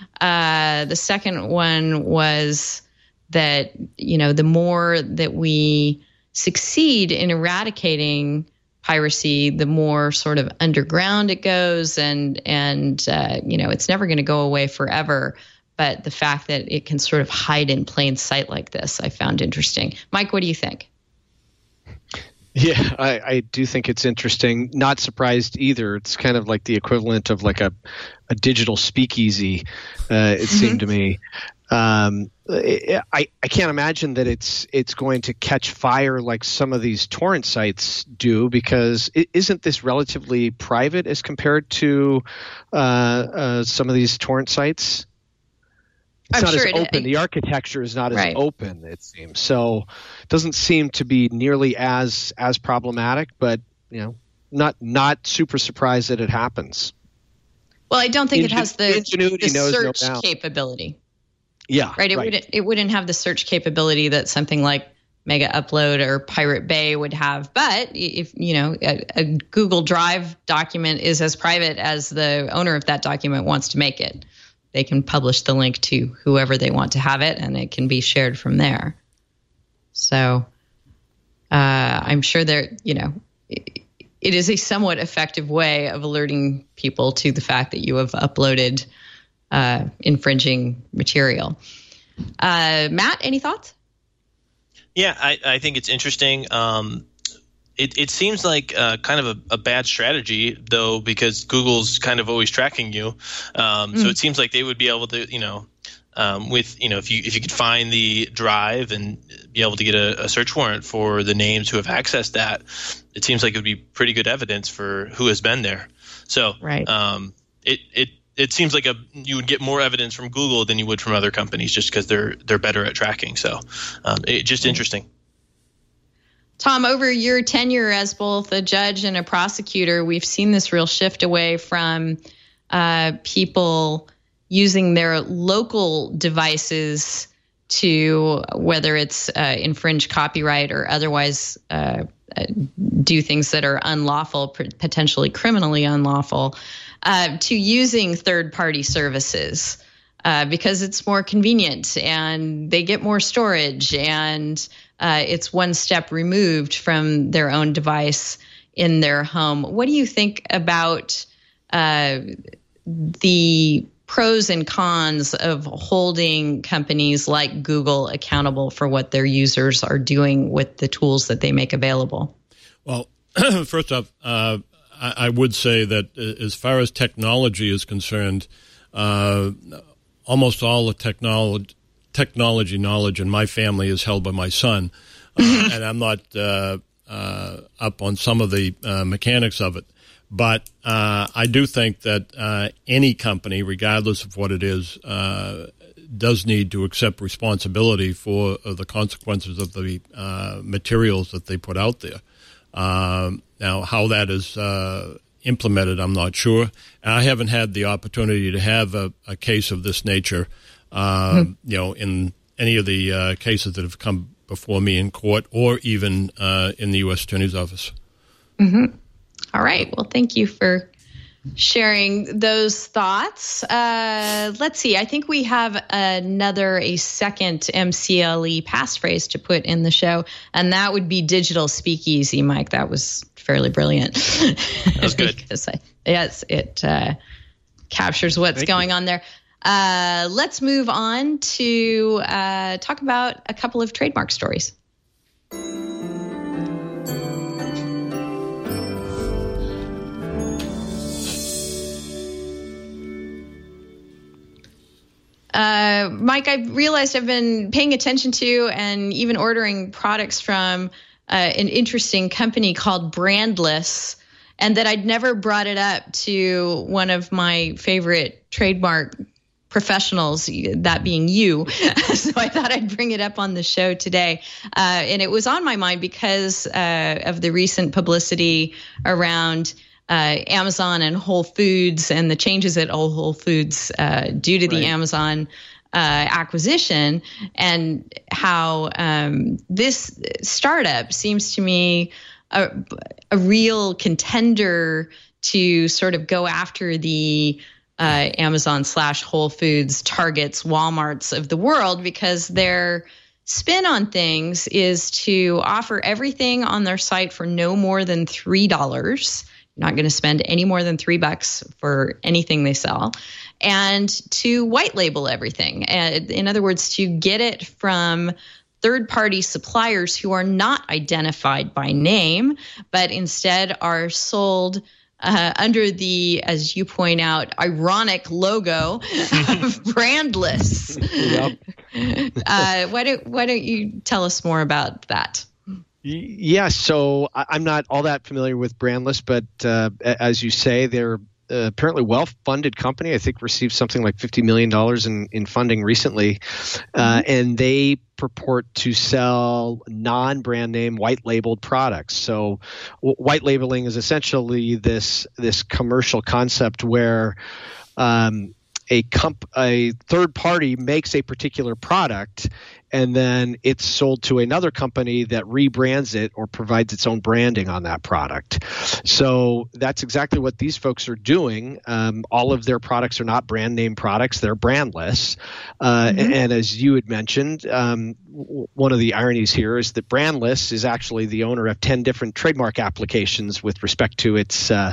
Uh, the second one was that, you know, the more that we succeed in eradicating piracy, the more sort of underground it goes, and and uh, you know, it's never going to go away forever. But the fact that it can sort of hide in plain sight like this, I found interesting. Mike, what do you think? Yeah, I, I do think it's interesting. Not surprised either. It's kind of like the equivalent of like a, a digital speakeasy, uh, it seemed to me. Um, I, I can't imagine that it's it's going to catch fire like some of these torrent sites do, because it, isn't this relatively private as compared to uh, uh, some of these torrent sites? It's I'm not sure as it, open. The architecture is not as right. open, it seems. So it doesn't seem to be nearly as as problematic, but you know, not not super surprised that it happens. Well, I don't think Ingen- it has the, ingenuity the knows no search bounds. capability. Yeah. Right. It right. wouldn't it wouldn't have the search capability that something like Mega Upload or Pirate Bay would have. But if you know a, a Google Drive document is as private as the owner of that document wants to make it, they can publish the link to whoever they want to have it, and it can be shared from there. So uh, I'm sure there, you know, it, it is a somewhat effective way of alerting people to the fact that you have uploaded uh, infringing material. Uh, Matt, any thoughts? Yeah, I, I think it's interesting. Um, It, it seems like uh, kind of a, a bad strategy, though, because Google's kind of always tracking you. Um, mm. So it seems like they would be able to, you know, um, with, you know, if you if you could find the drive and be able to get a, a search warrant for the names who have accessed that, it seems like it would be pretty good evidence for who has been there. So right. um, it it it seems like a you would get more evidence from Google than you would from other companies, just because they're they're better at tracking. So um, it just right. interesting. Tom, over your tenure as both a judge and a prosecutor, we've seen this real shift away from uh, people using their local devices to, whether it's uh, infringe copyright or otherwise uh, do things that are unlawful, potentially criminally unlawful, uh, to using third-party services uh, because it's more convenient and they get more storage and Uh, it's one step removed from their own device in their home. What do you think about uh, the pros and cons of holding companies like Google accountable for what their users are doing with the tools that they make available? Well, first off, uh, I, I would say that as far as technology is concerned, uh, almost all the technology technology knowledge in my family is held by my son, uh, and I'm not uh, uh, up on some of the uh, mechanics of it. But uh, I do think that uh, any company, regardless of what it is, uh, does need to accept responsibility for uh, the consequences of the uh, materials that they put out there. Um, now, how that is uh, implemented, I'm not sure. And I haven't had the opportunity to have a, a case of this nature Uh, mm-hmm. you know, in any of the uh, cases that have come before me in court or even uh, in the U S Attorney's Office. Mm-hmm. All right. Well, thank you for sharing those thoughts. Uh, let's see. I think we have another, a second M C L E passphrase to put in the show, and that would be digital speakeasy, Mike. That was fairly brilliant. That was good. I, yes, it uh, captures what's thank going you. on there. Uh, let's move on to uh, talk about a couple of trademark stories. Uh, Mike, I've realized I've been paying attention to and even ordering products from uh, an interesting company called Brandless, and that I'd never brought it up to one of my favorite trademark professionals, that being you. So I thought I'd bring it up on the show today. Uh, and it was on my mind because uh, of the recent publicity around uh, Amazon and Whole Foods and the changes at Whole Foods uh, due to right. the Amazon uh, acquisition, and how um, this startup seems to me a, a real contender to sort of go after the Uh, Amazon slash Whole Foods, Targets, Walmarts of the world, because their spin on things is to offer everything on their site for no more than three dollars. You're not going to spend any more than three bucks for anything they sell, and to white label everything. Uh, in other words, to get it from third-party suppliers who are not identified by name, but instead are sold uh, under the, as you point out, ironic logo of Brandless. Yep. uh, why don't Why don't you tell us more about that? Yeah, so I'm not all that familiar with Brandless, but uh, as you say, they're Uh, apparently well-funded company. I think received something like fifty million dollars in, in funding recently. Uh, and they purport to sell non-brand name white labeled products. So w- white labeling is essentially this, this commercial concept where um, a comp- a third party makes a particular product and then it's sold to another company that rebrands it or provides its own branding on that product. So that's exactly what these folks are doing. Um, all of their products are not brand name products. They're brandless. Uh, mm-hmm. and, and as you had mentioned, um, w- one of the ironies here is that Brandless is actually the owner of ten different trademark applications with respect to its uh,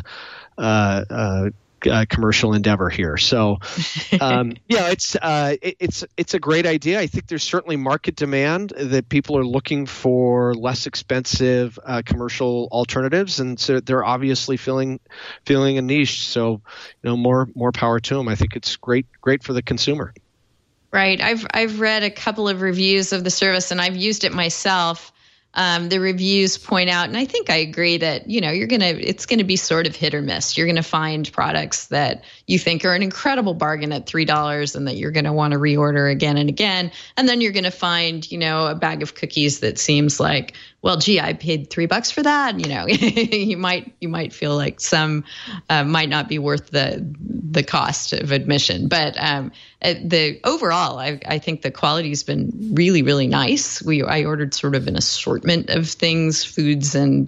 uh, uh, Uh, commercial endeavor here. So, um, yeah, it's uh, it, it's it's a great idea. I think there's certainly market demand that people are looking for less expensive uh, commercial alternatives, and so they're obviously filling filling a niche. So, you know, more more power to them. I think it's great great for the consumer. Right. I've I've read a couple of reviews of the service, and I've used it myself. Um, the reviews point out, and I think I agree that, you know, you're going to, it's going to be sort of hit or miss. You're going to find products that you think are an incredible bargain at three dollars and that you're going to want to reorder again and again. And then you're going to find, you know, a bag of cookies that seems like, well, gee, I paid three bucks for that. You know, you might, you might feel like some uh, might not be worth the, the cost of admission. But um, the overall, I, I think the quality's been really, really nice. We, I ordered sort of an assortment of things, foods and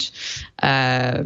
uh,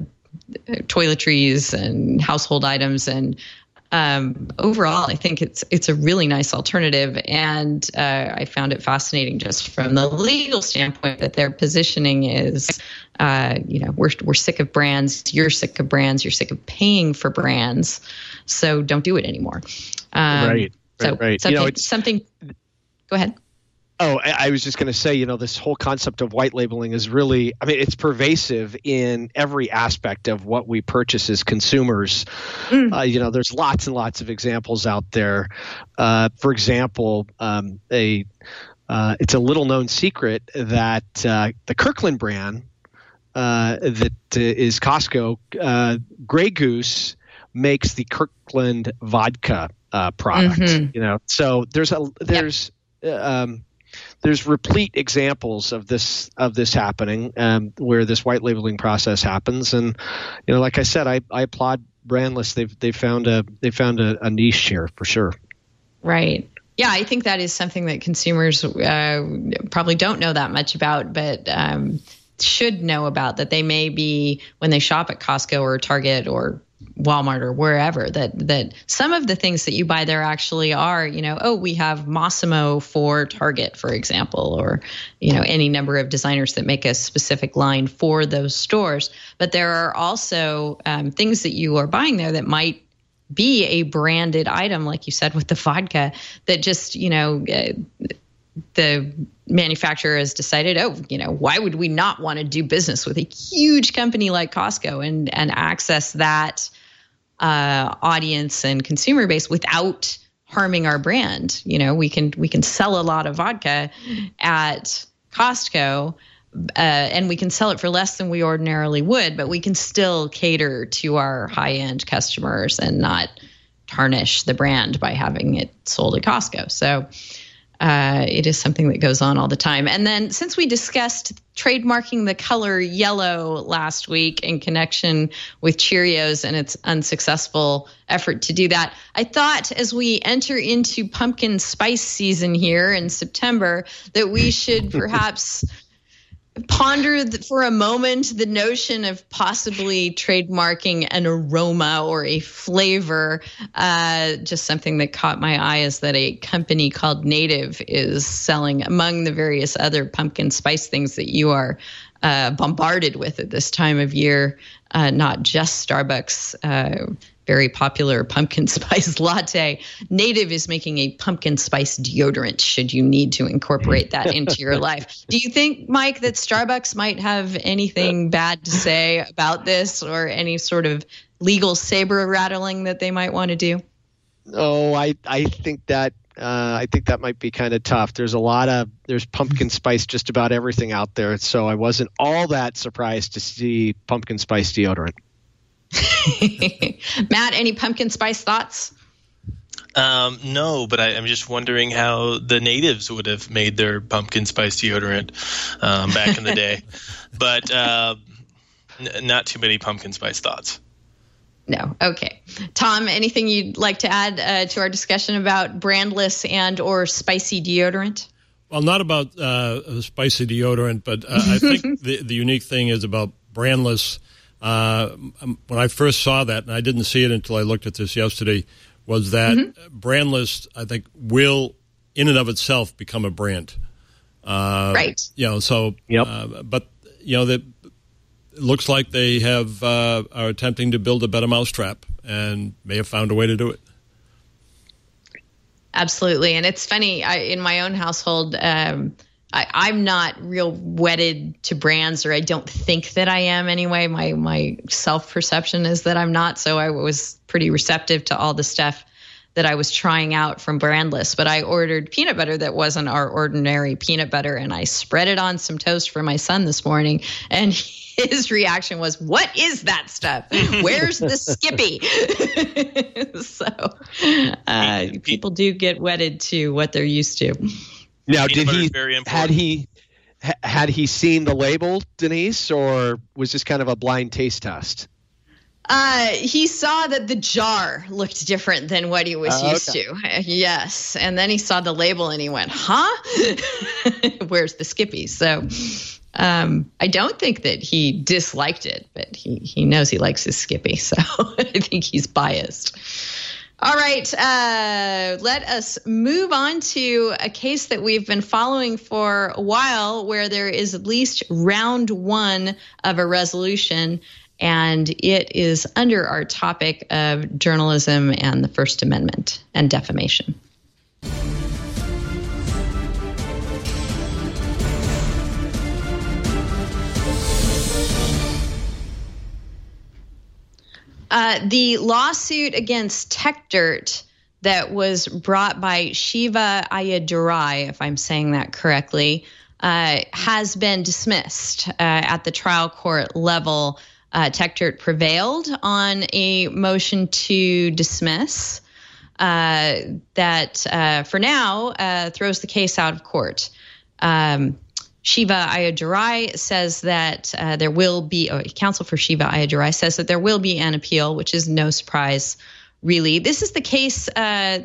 toiletries and household items. And um, overall, I think it's it's a really nice alternative. And uh, I found it fascinating just from the legal standpoint that their positioning is, uh, you know, we're we're sick of brands. You're sick of brands. You're sick of paying for brands. So don't do it anymore. Um, right. So right. Something, you know, it's, something. Go ahead. Oh, I, I was just going to say, you know, this whole concept of white labeling is really, I mean, it's pervasive in every aspect of what we purchase as consumers. Mm. Uh, you know, there's lots and lots of examples out there. Uh, for example, um, a uh, it's a little known secret that uh, the Kirkland brand uh, that uh, is Costco, uh, Grey Goose makes the Kirkland vodka uh, product. Mm-hmm. You know, so there's a there's. Yep. Um, There's replete examples of this of this happening, um, where this white labeling process happens, and you know, like I said, I, I applaud Brandless. They've they found a they found a, a niche here for sure. Right. Yeah, I think that is something that consumers uh, probably don't know that much about, but um, should know about. That they may be when they shop at Costco or Target or Walmart or wherever, that that some of the things that you buy there actually are, you know, oh, we have Mossimo for Target, for example, or, you know, any number of designers that make a specific line for those stores. But there are also um, things that you are buying there that might be a branded item, like you said with the vodka, that just, you know, uh, the manufacturer has decided, oh, you know, why would we not want to do business with a huge company like Costco and and access that uh, audience and consumer base without harming our brand? You know, we can we can sell a lot of vodka at Costco, uh, and we can sell it for less than we ordinarily would, but we can still cater to our high-end customers and not tarnish the brand by having it sold at Costco. So Uh, it is something that goes on all the time. And then since we discussed trademarking the color yellow last week in connection with Cheerios and its unsuccessful effort to do that, I thought as we enter into pumpkin spice season here in September that we should perhaps ponder the, for a moment the notion of possibly trademarking an aroma or a flavor. Uh, just something that caught my eye is that a company called Native is selling, among the various other pumpkin spice things that you are uh, bombarded with at this time of year, uh, not just Starbucks, uh, very popular pumpkin spice latte. Native is making a pumpkin spice deodorant should you need to incorporate that into your life. Do you think, Mike, that Starbucks might have anything bad to say about this or any sort of legal saber rattling that they might want to do? Oh, I, I think that uh, I think that might be kind of tough. There's a lot of there's pumpkin spice just about everything out there, so I wasn't all that surprised to see pumpkin spice deodorant. Matt, any pumpkin spice thoughts? Um, no, but I, I'm just wondering how the natives would have made their pumpkin spice deodorant um, back in the day. But uh, n- not too many pumpkin spice thoughts. No. Okay. Tom, anything you'd like to add uh, to our discussion about brandless and or spicy deodorant? Well, not about uh, spicy deodorant, but uh, I think the, the unique thing is about brandless. Uh, when I first saw that, and I didn't see it until I looked at this yesterday, was that mm-hmm. brandless, I think, will in and of itself become a brand. Uh, right. You know, so, yep. uh, but, you know, that it looks like they have uh, are attempting to build a better mousetrap and may have found a way to do it. Absolutely. And it's funny, I, in my own household, um, I, I'm not real wedded to brands, or I don't think that I am anyway. My my self-perception is that I'm not, so I was pretty receptive to all the stuff that I was trying out from brandless. But I ordered peanut butter that wasn't our ordinary peanut butter, and I spread it on some toast for my son this morning, and his reaction was, "What is that stuff? Where's the Skippy?" So uh, people do get wedded to what they're used to. Now, did he had he had he seen the label, Denise, or was this kind of a blind taste test? Uh, he saw that the jar looked different than what he was uh, used okay. to. Yes, and then he saw the label and he went, "Huh? Where's the Skippy?" So, um, I don't think that he disliked it, but he he knows he likes his Skippy, so I think he's biased. All right, uh, let us move on to a case that we've been following for a while, where there is at least round one of a resolution, and it is under our topic of journalism and the First Amendment and defamation. Uh, the lawsuit against TechDirt that was brought by Shiva Ayyadurai, if I'm saying that correctly, uh, has been dismissed uh, at the trial court level. Uh, TechDirt prevailed on a motion to dismiss uh, that, uh, for now, uh, throws the case out of court. Um, Shiva Ayyadurai says that uh, there will be, oh, counsel for Shiva Ayyadurai says that there will be an appeal, which is no surprise, really. This is the case uh,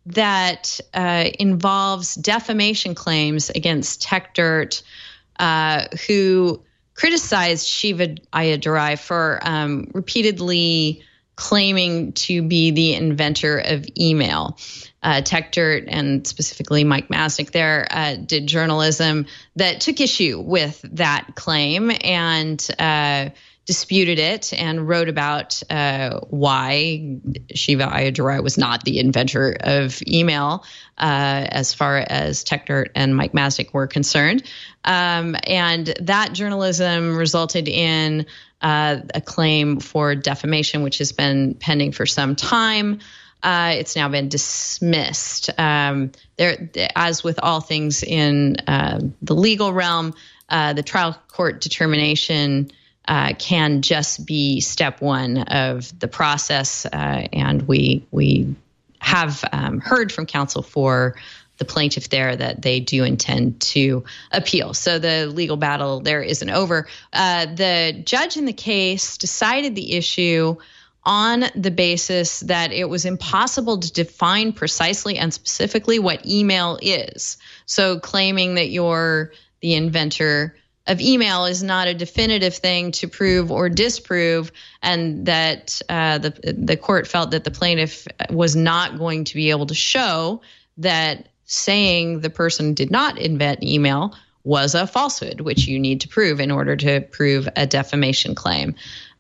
that uh, involves defamation claims against TechDirt, uh, who criticized Shiva Ayyadurai for um, repeatedly claiming to be the inventor of email. Uh, TechDirt, and specifically Mike Masnick there, uh, did journalism that took issue with that claim and uh, disputed it and wrote about uh, why Shiva Ayyadurai was not the inventor of email uh, as far as TechDirt and Mike Masnick were concerned. Um, and that journalism resulted in uh, a claim for defamation, which has been pending for some time. Uh, it's now been dismissed. Um, there, as with all things in uh, the legal realm, uh, the trial court determination uh, can just be step one of the process, uh, and we we have um, heard from counsel for the plaintiff there that they do intend to appeal. So the legal battle there isn't over. Uh, the judge in the case decided the issue on the basis that it was impossible to define precisely and specifically what email is. So claiming that you're the inventor of email is not a definitive thing to prove or disprove, and that uh, the the court felt that the plaintiff was not going to be able to show that saying the person did not invent email was a falsehood, which you need to prove in order to prove a defamation claim.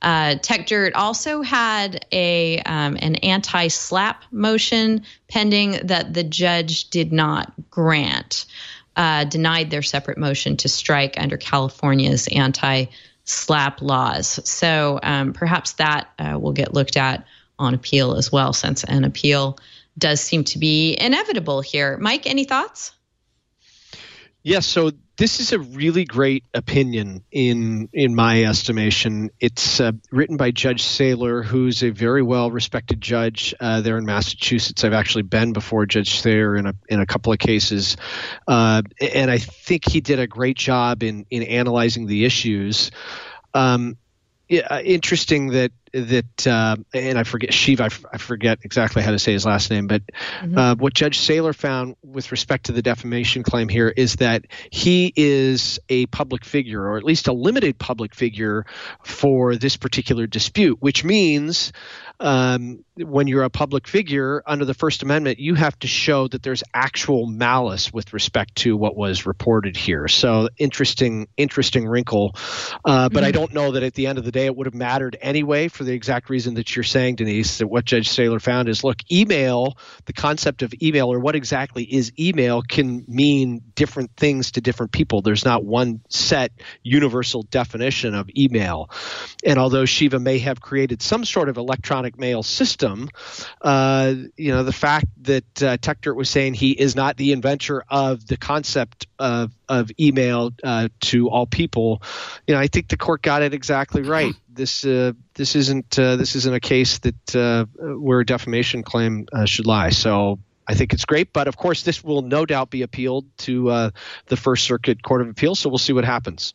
Uh, TechDirt also had a um, an anti-SLAPP motion pending that the judge did not grant, uh, denied their separate motion to strike under California's anti-SLAPP laws. So um, perhaps that uh, will get looked at on appeal as well, since an appeal does seem to be inevitable here. Mike, any thoughts? Yes, yeah, so this is a really great opinion in in my estimation. It's uh, written by Judge Saylor, who's a very well-respected judge uh, there in Massachusetts. I've actually been before Judge Saylor in a in a couple of cases, uh, and I think he did a great job in in analyzing the issues. Um, yeah, interesting that that uh, and I forget Shiva, I, f- I forget exactly how to say his last name, but mm-hmm. uh, what Judge Saylor found with respect to the defamation claim here is that he is a public figure, or at least a limited public figure, for this particular dispute, which means um, when you're a public figure under the First Amendment, you have to show that there's actual malice with respect to what was reported here. So interesting, interesting wrinkle. Uh, but mm-hmm. I don't know that at the end of the day it would have mattered anyway, for the exact reason that you're saying, Denise, that what Judge Saylor found is, look, email, the concept of email, or what exactly is email, can mean different things to different people. There's not one set universal definition of email. And although Shiva may have created some sort of electronic mail system, uh, you know, the fact that uh, TechDirt was saying he is not the inventor of the concept of of email uh, to all people, you know, I think the court got it exactly right. This uh, this isn't uh, this isn't a case that uh, where a defamation claim uh, should lie. So I think it's great, but of course this will no doubt be appealed to uh, the First Circuit Court of Appeals. So we'll see what happens.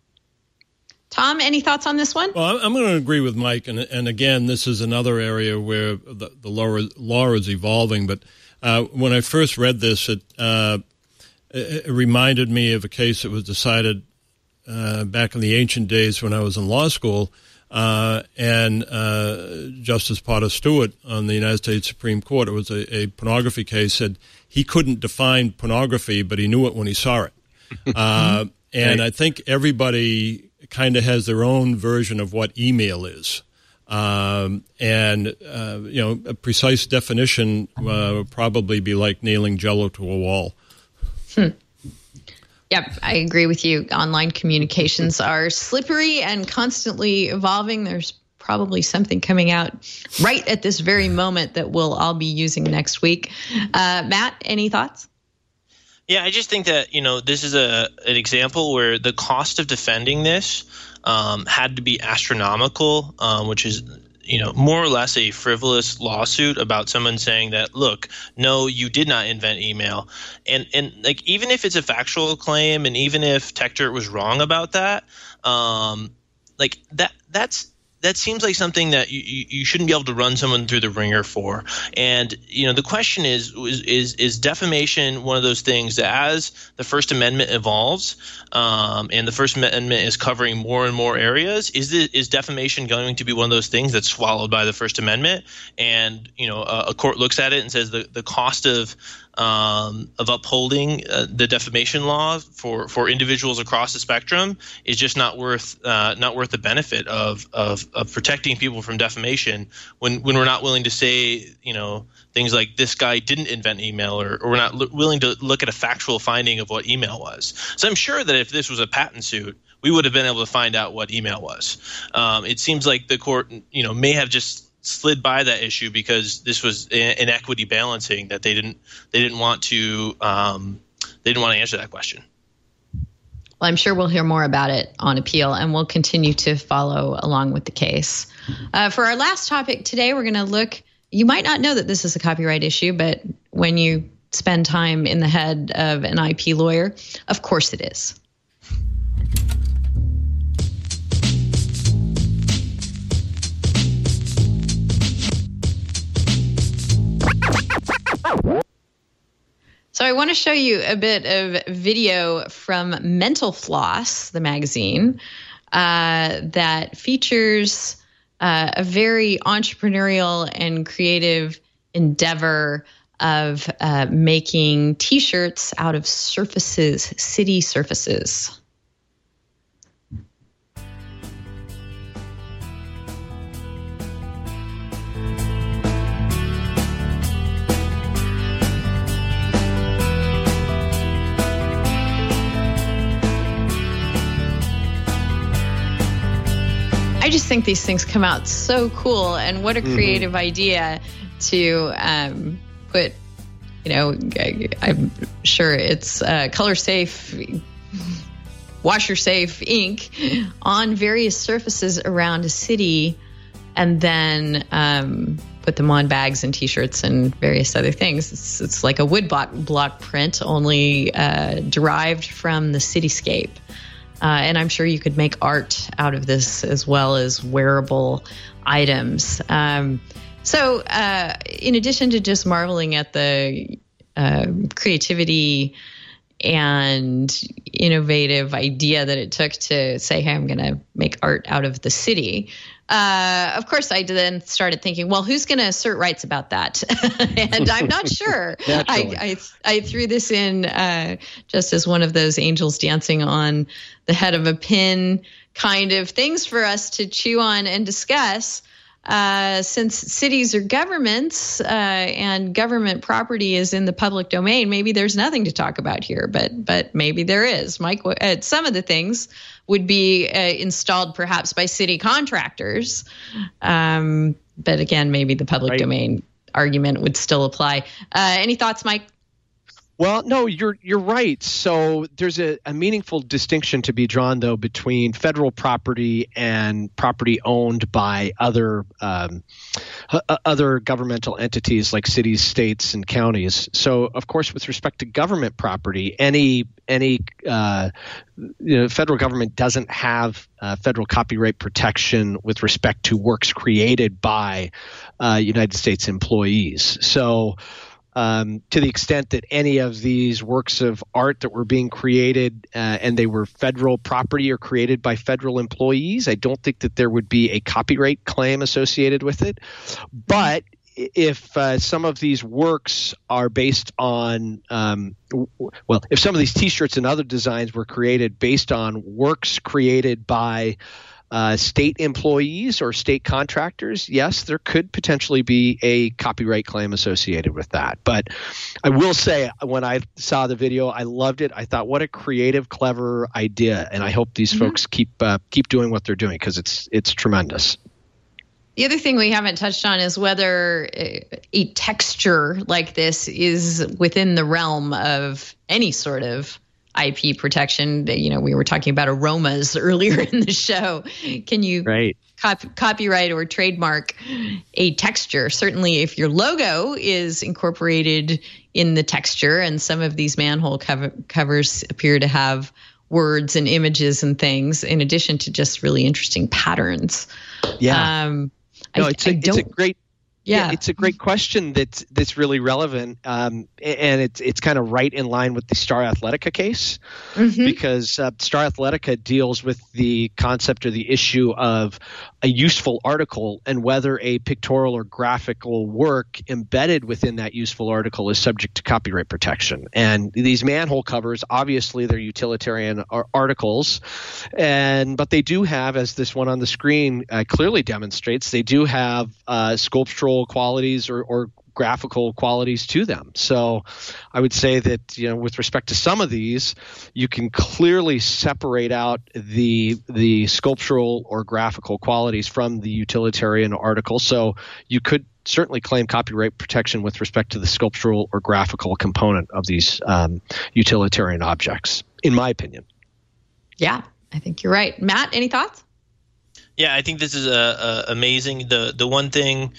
Tom, any thoughts on this one? Well, I'm going to agree with Mike, and and again, this is another area where the, the law, law is evolving. But uh, when I first read this, it, uh, it reminded me of a case that was decided uh, back in the ancient days when I was in law school, uh, and uh, Justice Potter Stewart on the United States Supreme Court. It was a, a pornography case. Said he couldn't define pornography, but he knew it when he saw it. Uh, and right. I think everybody kind of has their own version of what email is. Um, and, uh, you know, a precise definition uh, would probably be like nailing Jell-O to a wall. Hmm. Yep, I agree with you. Online communications are slippery and constantly evolving. There's probably something coming out right at this very moment that we'll all be using next week. Uh, Matt, any thoughts? Yeah, I just think that, you know, this is a an example where the cost of defending this um, had to be astronomical, um, which is, you know, more or less a frivolous lawsuit about someone saying that, look, no, you did not invent email. And, and like, even if it's a factual claim, and even if TechDirt was wrong about that, um, like that that's that seems like something that you, you shouldn't be able to run someone through the ringer for. And, you know, the question is, is, is, is defamation one of those things that as the First Amendment evolves um, and the First Amendment is covering more and more areas, is the, is defamation going to be one of those things that's swallowed by the First Amendment? And, you know, a, a court looks at it and says the, the cost of Um, of upholding uh, the defamation law for, for individuals across the spectrum is just not worth uh, not worth the benefit of, of of protecting people from defamation when, when we're not willing to say, you know, things like this guy didn't invent email, or, or we're not lo- willing to look at a factual finding of what email was. So I'm sure that if this was a patent suit, we would have been able to find out what email was. Um, it seems like the court, you know, may have just slid by that issue because this was an equity balancing that they didn't they didn't want to um, they didn't want to answer that question. Well, I'm sure we'll hear more about it on appeal, and we'll continue to follow along with the case. Uh, for our last topic today, we're going to look. You might not know that this is a copyright issue, but when you spend time in the head of an I P lawyer, of course it is. So I want to show you a bit of video from Mental Floss, the magazine, uh, that features uh, a very entrepreneurial and creative endeavor of uh, making T-shirts out of surfaces, city surfaces. I just think these things come out so cool, and what a creative mm-hmm. idea to um, put, you know, I, I'm sure it's uh, color safe, washer safe ink on various surfaces around a city, and then um, put them on bags and T-shirts and various other things. It's, it's like a wood block, block print, only uh, derived from the cityscape. Uh, and I'm sure you could make art out of this as well as wearable items. Um, so uh, in addition to just marveling at the uh, creativity and innovative idea that it took to say, hey, I'm going to make art out of the city, Uh, of course, I then started thinking, well, who's going to assert rights about that? And I'm not sure. I, I I threw this in uh, just as one of those angels dancing on the head of a pin kind of things for us to chew on and discuss. Uh, since cities are governments uh, and government property is in the public domain, maybe there's nothing to talk about here, but but maybe there is. Mike, uh, some of the things would be uh, installed perhaps by city contractors, um, but again, maybe the public right. domain argument would still apply. Uh, any thoughts, Mike? Well, no, you're you're right. So there's a, a meaningful distinction to be drawn, though, between federal property and property owned by other um, uh, other governmental entities like cities, states, and counties. So, of course, with respect to government property, any any uh, you know, federal government doesn't have uh, federal copyright protection with respect to works created by uh, United States employees. So. Um, to the extent that any of these works of art that were being created uh, and they were federal property or created by federal employees, I don't think that there would be a copyright claim associated with it. But if uh, some of these works are based on, um, w- well, if some of these T-shirts and other designs were created based on works created by Uh, state employees or state contractors, yes, there could potentially be a copyright claim associated with that. But I will say, when I saw the video, I loved it. I thought, what a creative, clever idea, and I hope these mm-hmm. folks keep uh, keep doing what they're doing because it's it's tremendous. The other thing we haven't touched on is whether a texture like this is within the realm of any sort of I P protection. You know, we were talking about aromas earlier in the show. Can you right. cop- copyright or trademark a texture? Certainly, if your logo is incorporated in the texture, and some of these manhole cover- covers appear to have words and images and things, in addition to just really interesting patterns. Yeah. Um, no, I, it's, a, I it's a great. Yeah. yeah, it's a great question that's that's really relevant, um, and it's it's kind of right in line with the Star Athletica case, mm-hmm. because uh, Star Athletica deals with the concept or the issue of a useful article and whether a pictorial or graphical work embedded within that useful article is subject to copyright protection. And these manhole covers, obviously, they're utilitarian ar- articles, and but they do have, as this one on the screen uh, clearly demonstrates, they do have uh, sculptural qualities or, or graphical qualities to them. So I would say that, you know, with respect to some of these, you can clearly separate out the the sculptural or graphical qualities from the utilitarian article. So you could certainly claim copyright protection with respect to the sculptural or graphical component of these um, utilitarian objects, in my opinion. Yeah, I think you're right. Matt, any thoughts? Yeah, I think this is uh, uh, amazing. The the one thing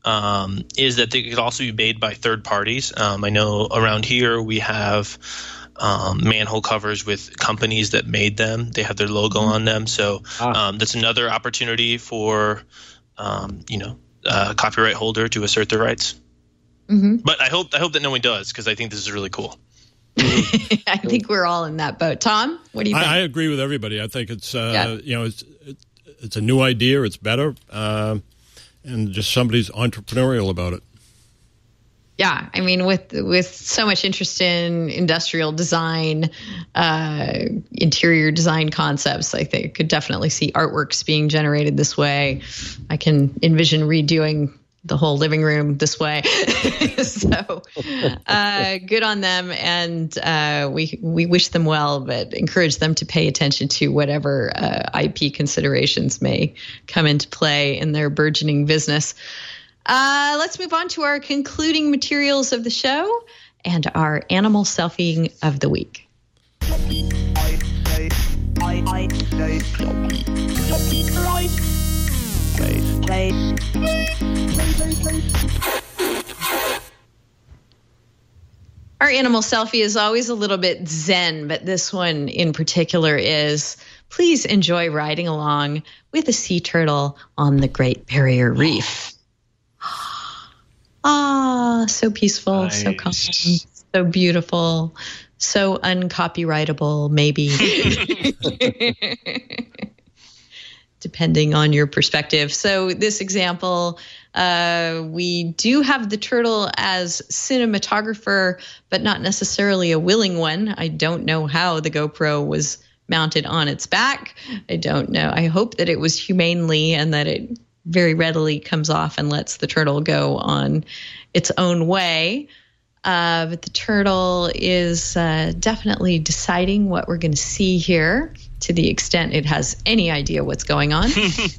um, is that they could also be made by third parties. Um, I know around here we have um, manhole covers with companies that made them. They have their logo on them. So um, that's another opportunity for um, you know a copyright holder to assert their rights. Mm-hmm. But I hope I hope that no one does, because I think this is really cool. I think we're all in that boat. Tom, what do you think? I, I agree with everybody. I think it's uh, yeah. you know it's it's a new idea. It's better, uh, and just somebody's entrepreneurial about it. Yeah, I mean, with with so much interest in industrial design, uh, interior design concepts, I think could definitely see artworks being generated this way. I can envision redoing the whole living room this way. So uh, good on them. And uh, we we wish them well, but encourage them to pay attention to whatever uh, I P considerations may come into play in their burgeoning business. Uh, let's move on to our concluding materials of the show and our animal selfie of the week. Our animal selfie is always a little bit zen, but this one in particular is, please enjoy riding along with a sea turtle on the Great Barrier Reef. Ah, so peaceful, nice. So calm, so beautiful, so uncopyrightable, maybe. Depending on your perspective. So this example, uh, we do have the turtle as cinematographer, but not necessarily a willing one. I don't know how the GoPro was mounted on its back. I don't know. I hope that it was humanely and that it very readily comes off and lets the turtle go on its own way. Uh, but the turtle is uh, definitely deciding what we're going to see here, to the extent it has any idea what's going on.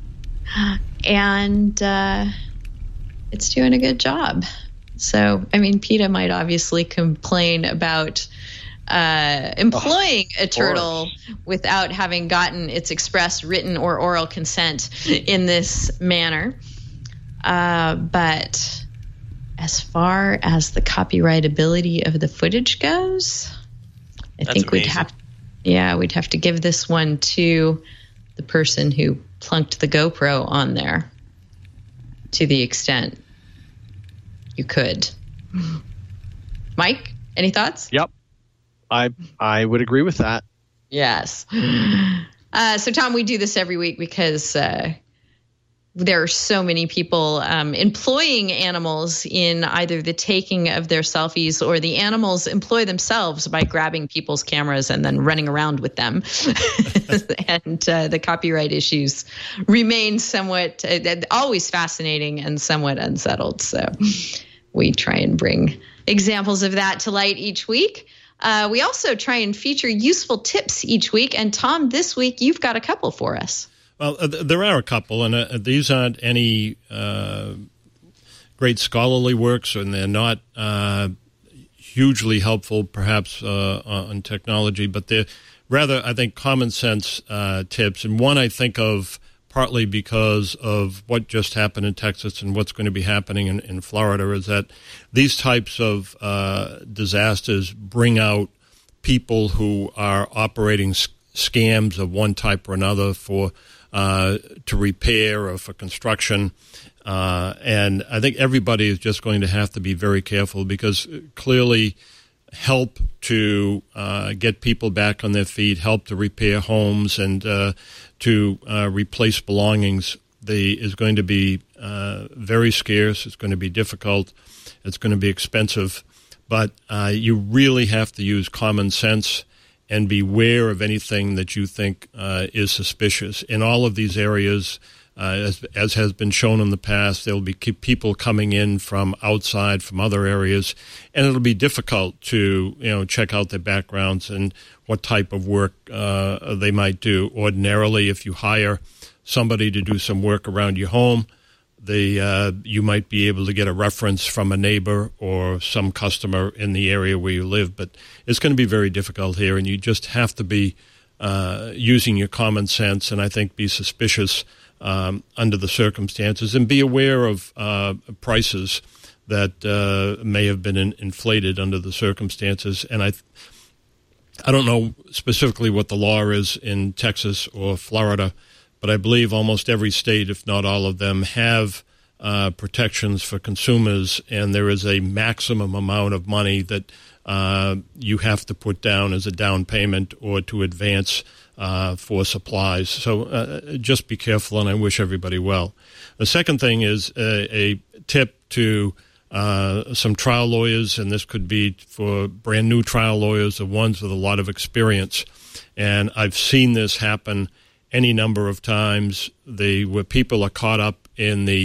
And uh, it's doing a good job. So, I mean, PETA might obviously complain about uh, employing oh, a turtle without having gotten its express written or oral consent in this manner. Uh, but as far as the copyrightability of the footage goes, I That's think amazing. we'd have Yeah, we'd have to give this one to the person who plunked the GoPro on there, to the extent you could. Mike, any thoughts? Yep. I I would agree with that. Yes. Uh, so, Tom, we do this every week because uh, there are so many people um, employing animals in either the taking of their selfies, or the animals employ themselves by grabbing people's cameras and then running around with them. And uh, the copyright issues remain somewhat, uh, always fascinating and somewhat unsettled. So we try and bring examples of that to light each week. Uh, we also try and feature useful tips each week. And Tom, this week you've got a couple for us. Well, uh, there are a couple, and uh, these aren't any uh, great scholarly works, and they're not uh, hugely helpful, perhaps, uh, on technology, but they're rather, I think, common sense uh, tips. And one I think of partly because of what just happened in Texas and what's going to be happening in, in Florida is that these types of uh, disasters bring out people who are operating s- scams of one type or another for Uh, to repair or for construction. Uh, and I think everybody is just going to have to be very careful, because clearly help to uh, get people back on their feet, help to repair homes and uh, to uh, replace belongings the, is going to be uh, very scarce. It's going to be difficult. It's going to be expensive. But uh, you really have to use common sense and beware of anything that you think uh, is suspicious. In all of these areas, uh, as, as has been shown in the past, there will be people coming in from outside, from other areas, and it'll be difficult to, you know, check out their backgrounds and what type of work uh, they might do. Ordinarily, if you hire somebody to do some work around your home, The, uh, you might be able to get a reference from a neighbor or some customer in the area where you live, but it's going to be very difficult here, and you just have to be uh, using your common sense and I think be suspicious um, under the circumstances, and be aware of uh, prices that uh, may have been in, inflated under the circumstances. And I, I don't know specifically what the law is in Texas or Florida, but I believe almost every state, if not all of them, have uh, protections for consumers, and there is a maximum amount of money that uh, you have to put down as a down payment or to advance uh, for supplies. So uh, just be careful, and I wish everybody well. The second thing is a, a tip to uh, some trial lawyers, and this could be for brand new trial lawyers, the ones with a lot of experience. And I've seen this happen any number of times, the where people are caught up in the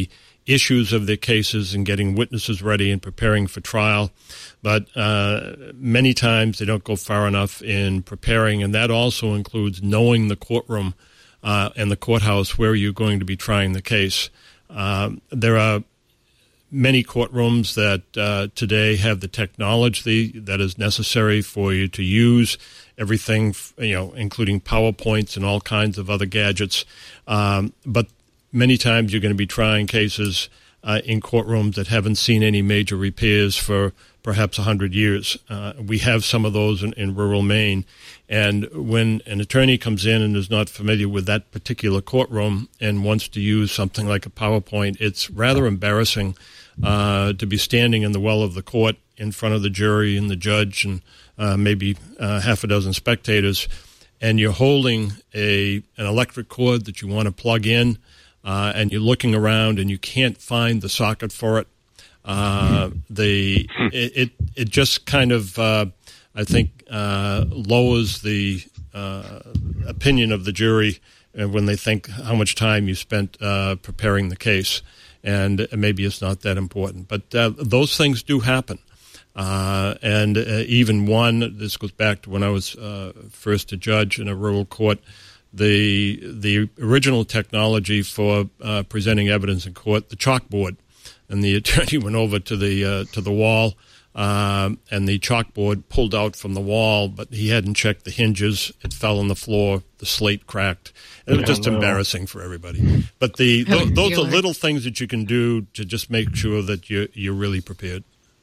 issues of their cases and getting witnesses ready and preparing for trial. But uh, many times they don't go far enough in preparing, and that also includes knowing the courtroom uh, and the courthouse where you're going to be trying the case. Um, there are many courtrooms that uh, today have the technology that is necessary for you to use everything, you know, including PowerPoints and all kinds of other gadgets. Um, but many times you're going to be trying cases uh, in courtrooms that haven't seen any major repairs for perhaps one hundred years. Uh, we have some of those in, in rural Maine. And when an attorney comes in and is not familiar with that particular courtroom and wants to use something like a PowerPoint, it's rather embarrassing uh, to be standing in the well of the court in front of the jury and the judge and uh, maybe uh, half a dozen spectators, and you're holding a an electric cord that you want to plug in, uh, and you're looking around and you can't find the socket for it. Uh, the it, it it just kind of uh, I think uh, lowers the uh, opinion of the jury when they think how much time you spent uh, preparing the case, and maybe it's not that important. But uh, those things do happen, uh, and uh, even one. This goes back to when I was uh, first a judge in a rural court. The the original technology for uh, presenting evidence in court, the chalkboard. And the attorney went over to the uh, to the wall, um, and the chalkboard pulled out from the wall, but he hadn't checked the hinges. It fell on the floor. The slate cracked. It was just embarrassing for everybody. But the th- those are little things that you can do to just make sure that you're, you're really prepared.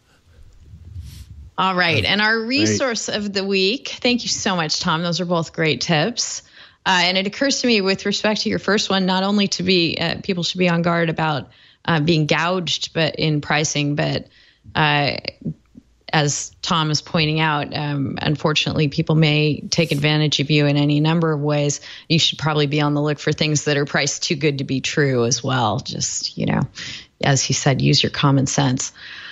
All right. And our resource of the week, thank you so much, Tom. Those are both great tips. Uh, and it occurs to me with respect to your first one, not only to be uh, people should be on guard about Uh, being gouged, but in pricing, but uh, as Tom is pointing out, um, unfortunately, people may take advantage of you in any number of ways. You should probably be on the look for things that are priced too good to be true as well. Just, you know, as he said, use your common sense.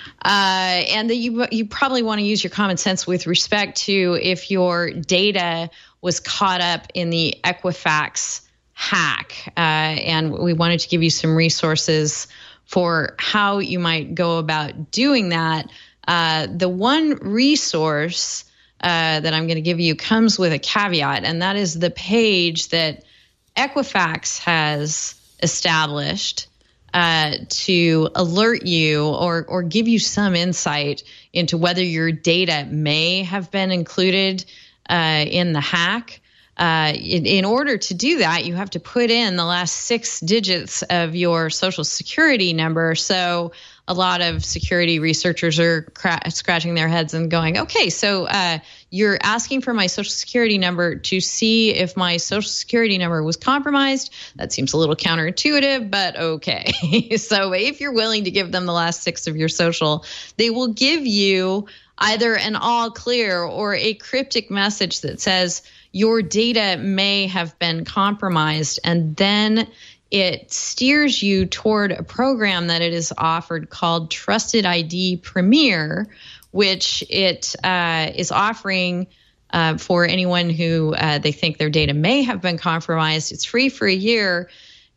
Uh, and that you you probably want to use your common sense with respect to if your data was caught up in the Equifax hack. Uh, and we wanted to give you some resources for how you might go about doing that. Uh, the one resource uh, that I'm going to give you comes with a caveat, and that is the page that Equifax has established uh, to alert you or or give you some insight into whether your data may have been included uh, in the hack. Uh, in, in order to do that, you have to put in the last six digits of your social security number. So a lot of security researchers are cra- scratching their heads and going, okay, so uh, you're asking for my social security number to see if my social security number was compromised. That seems a little counterintuitive, but okay. So if you're willing to give them the last six of your social, they will give you either an all clear or a cryptic message that says, your data may have been compromised, and then it steers you toward a program that it is offered called Trusted I D Premier, which it uh, is offering uh, for anyone who uh, they think their data may have been compromised. It's free for a year,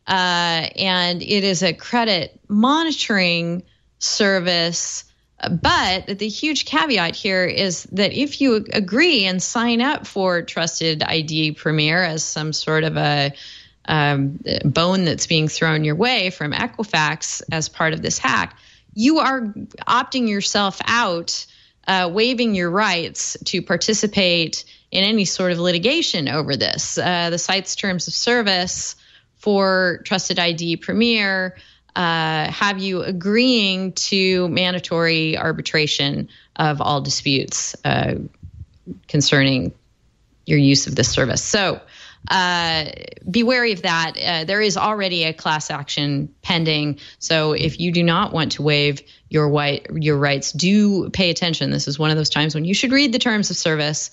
uh, and it is a credit monitoring service. But the huge caveat here is that if you agree and sign up for Trusted I D Premier as some sort of a um, bone that's being thrown your way from Equifax as part of this hack, you are opting yourself out, uh, waiving your rights to participate in any sort of litigation over this. Uh, the site's terms of service for Trusted I D Premier Uh, have you agreeing to mandatory arbitration of all disputes uh, concerning your use of this service. So uh, be wary of that. Uh, there is already a class action pending. So if you do not want to waive your, white, your rights, do pay attention. This is one of those times when you should read the terms of service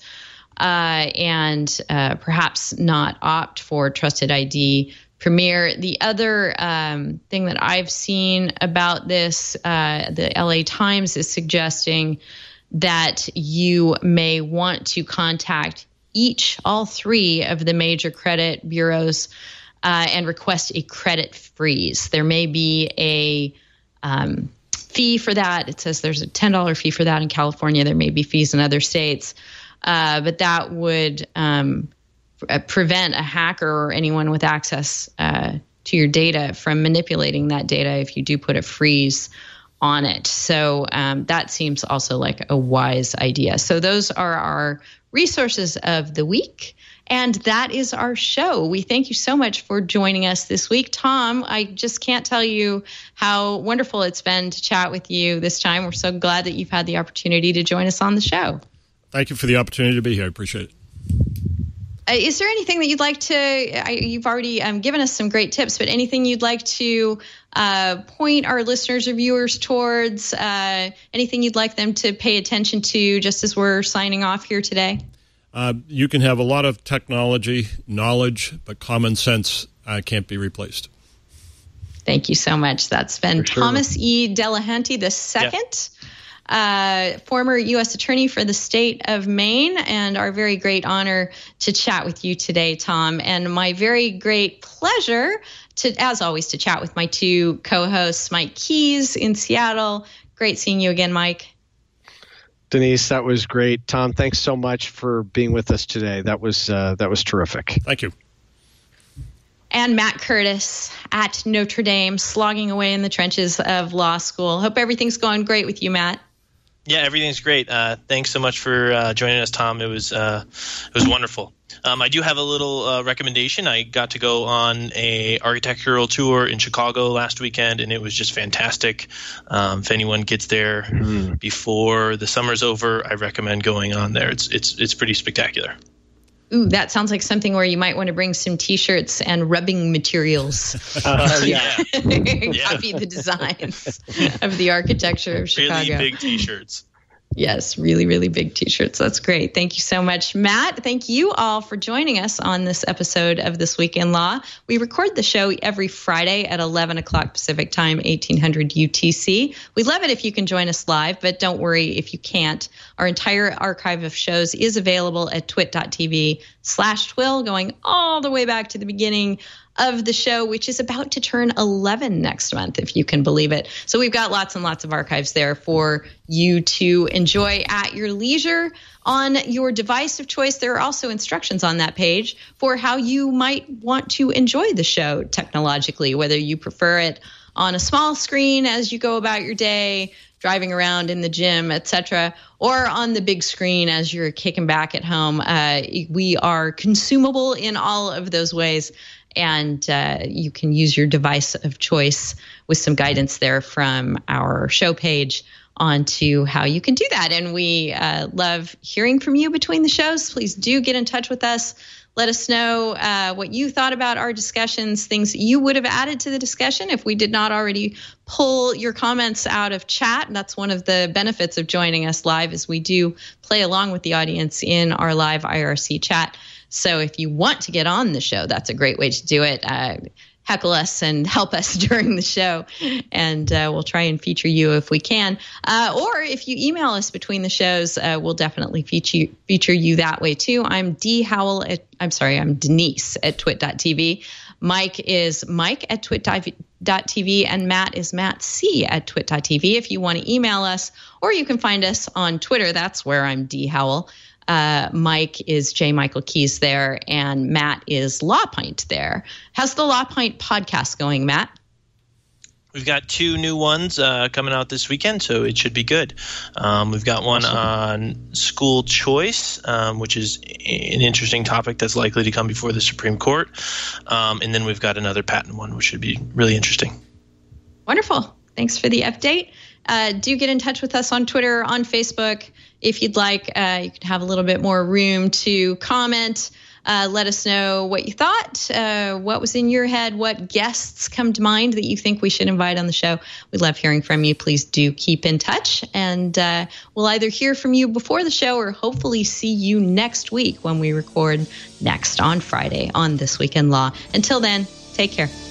uh, and uh, perhaps not opt for Trusted I D Premier. The other um, thing that I've seen about this, uh, the L A Times is suggesting that you may want to contact each, all three of the major credit bureaus uh, and request a credit freeze. There may be a um, fee for that. It says there's a ten dollars fee for that in California. There may be fees in other states, uh, but that would um, prevent a hacker or anyone with access uh, to your data from manipulating that data if you do put a freeze on it. So um, that seems also like a wise idea. So those are our resources of the week. And that is our show. We thank you so much for joining us this week. Tom, I just can't tell you how wonderful it's been to chat with you this time. We're so glad that you've had the opportunity to join us on the show. Thank you for the opportunity to be here. I appreciate it. Uh, is there anything that you'd like to, I, you've already um, given us some great tips, but anything you'd like to uh, point our listeners or viewers towards, uh, anything you'd like them to pay attention to just as we're signing off here today? Uh, you can have a lot of technology, knowledge, but common sense uh, can't be replaced. Thank you so much. That's been For sure. Thomas E. Delahanty the second, yeah. uh, former U S Attorney for the state of Maine, and our very great honor to chat with you today, Tom. And my very great pleasure, to, as always, to chat with my two co-hosts, Mike Keys in Seattle. Great seeing you again, Mike. Denise, that was great. Tom, thanks so much for being with us today. That was uh, that was terrific. Thank you. And Matt Curtis at Notre Dame, slogging away in the trenches of law school. Hope everything's going great with you, Matt. Yeah, everything's great. Uh, thanks so much for uh, joining us, Tom. It was uh, it was wonderful. Um, I do have a little uh, recommendation. I got to go on a architectural tour in Chicago last weekend, and it was just fantastic. Um, if anyone gets there mm. before the summer's over, I recommend going on there. It's it's it's pretty spectacular. Ooh, that sounds like something where you might want to bring some T-shirts and rubbing materials. Uh, yeah. Copy the designs of the architecture of Chicago. Really big T-shirts. Yes, really, really big T-shirts. That's great. Thank you so much, Matt. Thank you all for joining us on this episode of This Week in Law. We record the show every Friday at eleven o'clock Pacific Time, eighteen hundred U T C. We love it if you can join us live, but don't worry if you can't. Our entire archive of shows is available at twit.tv slash twill, going all the way back to the beginning of the show, which is about to turn eleven next month, if you can believe it. So we've got lots and lots of archives there for you to enjoy at your leisure on your device of choice. There are also instructions on that page for how you might want to enjoy the show technologically, whether you prefer it on a small screen as you go about your day, driving around in the gym, et cetera, or on the big screen as you're kicking back at home. Uh, we are consumable in all of those ways. And uh, you can use your device of choice with some guidance there from our show page on to how you can do that. And we uh, love hearing from you between the shows. Please do get in touch with us. Let us know uh, what you thought about our discussions, things that you would have added to the discussion if we did not already pull your comments out of chat. That's one of the benefits of joining us live, is we do play along with the audience in our live I R C chat. So if you want to get on the show, that's a great way to do it. Uh, heckle us and help us during the show, and uh, we'll try and feature you if we can. Uh, or if you email us between the shows, uh, we'll definitely feature feature you that way too. I'm D Howell at, I'm sorry, I'm Denise at twit.tv. Mike is Mike at twit.tv, and Matt is Matt C at twit.tv. If you want to email us, or you can find us on Twitter, that's where I'm D Howell. Uh, Mike is J. Michael Keys there, and Matt is Law Pint there. How's the Law Pint podcast going, Matt? We've got two new ones uh, coming out this weekend, so it should be good. Um, we've got one awesome. on school choice, um, which is an interesting topic that's likely to come before the Supreme Court. Um, and then we've got another patent one, which should be really interesting. Wonderful. Thanks for the update. Uh, do get in touch with us on Twitter, on Facebook. If you'd like, uh, you can have a little bit more room to comment. Uh, let us know what you thought, uh, what was in your head, what guests come to mind that you think we should invite on the show. We love hearing from you. Please do keep in touch, and uh, we'll either hear from you before the show or hopefully see you next week when we record next on Friday on This Week in Law. Until then, take care.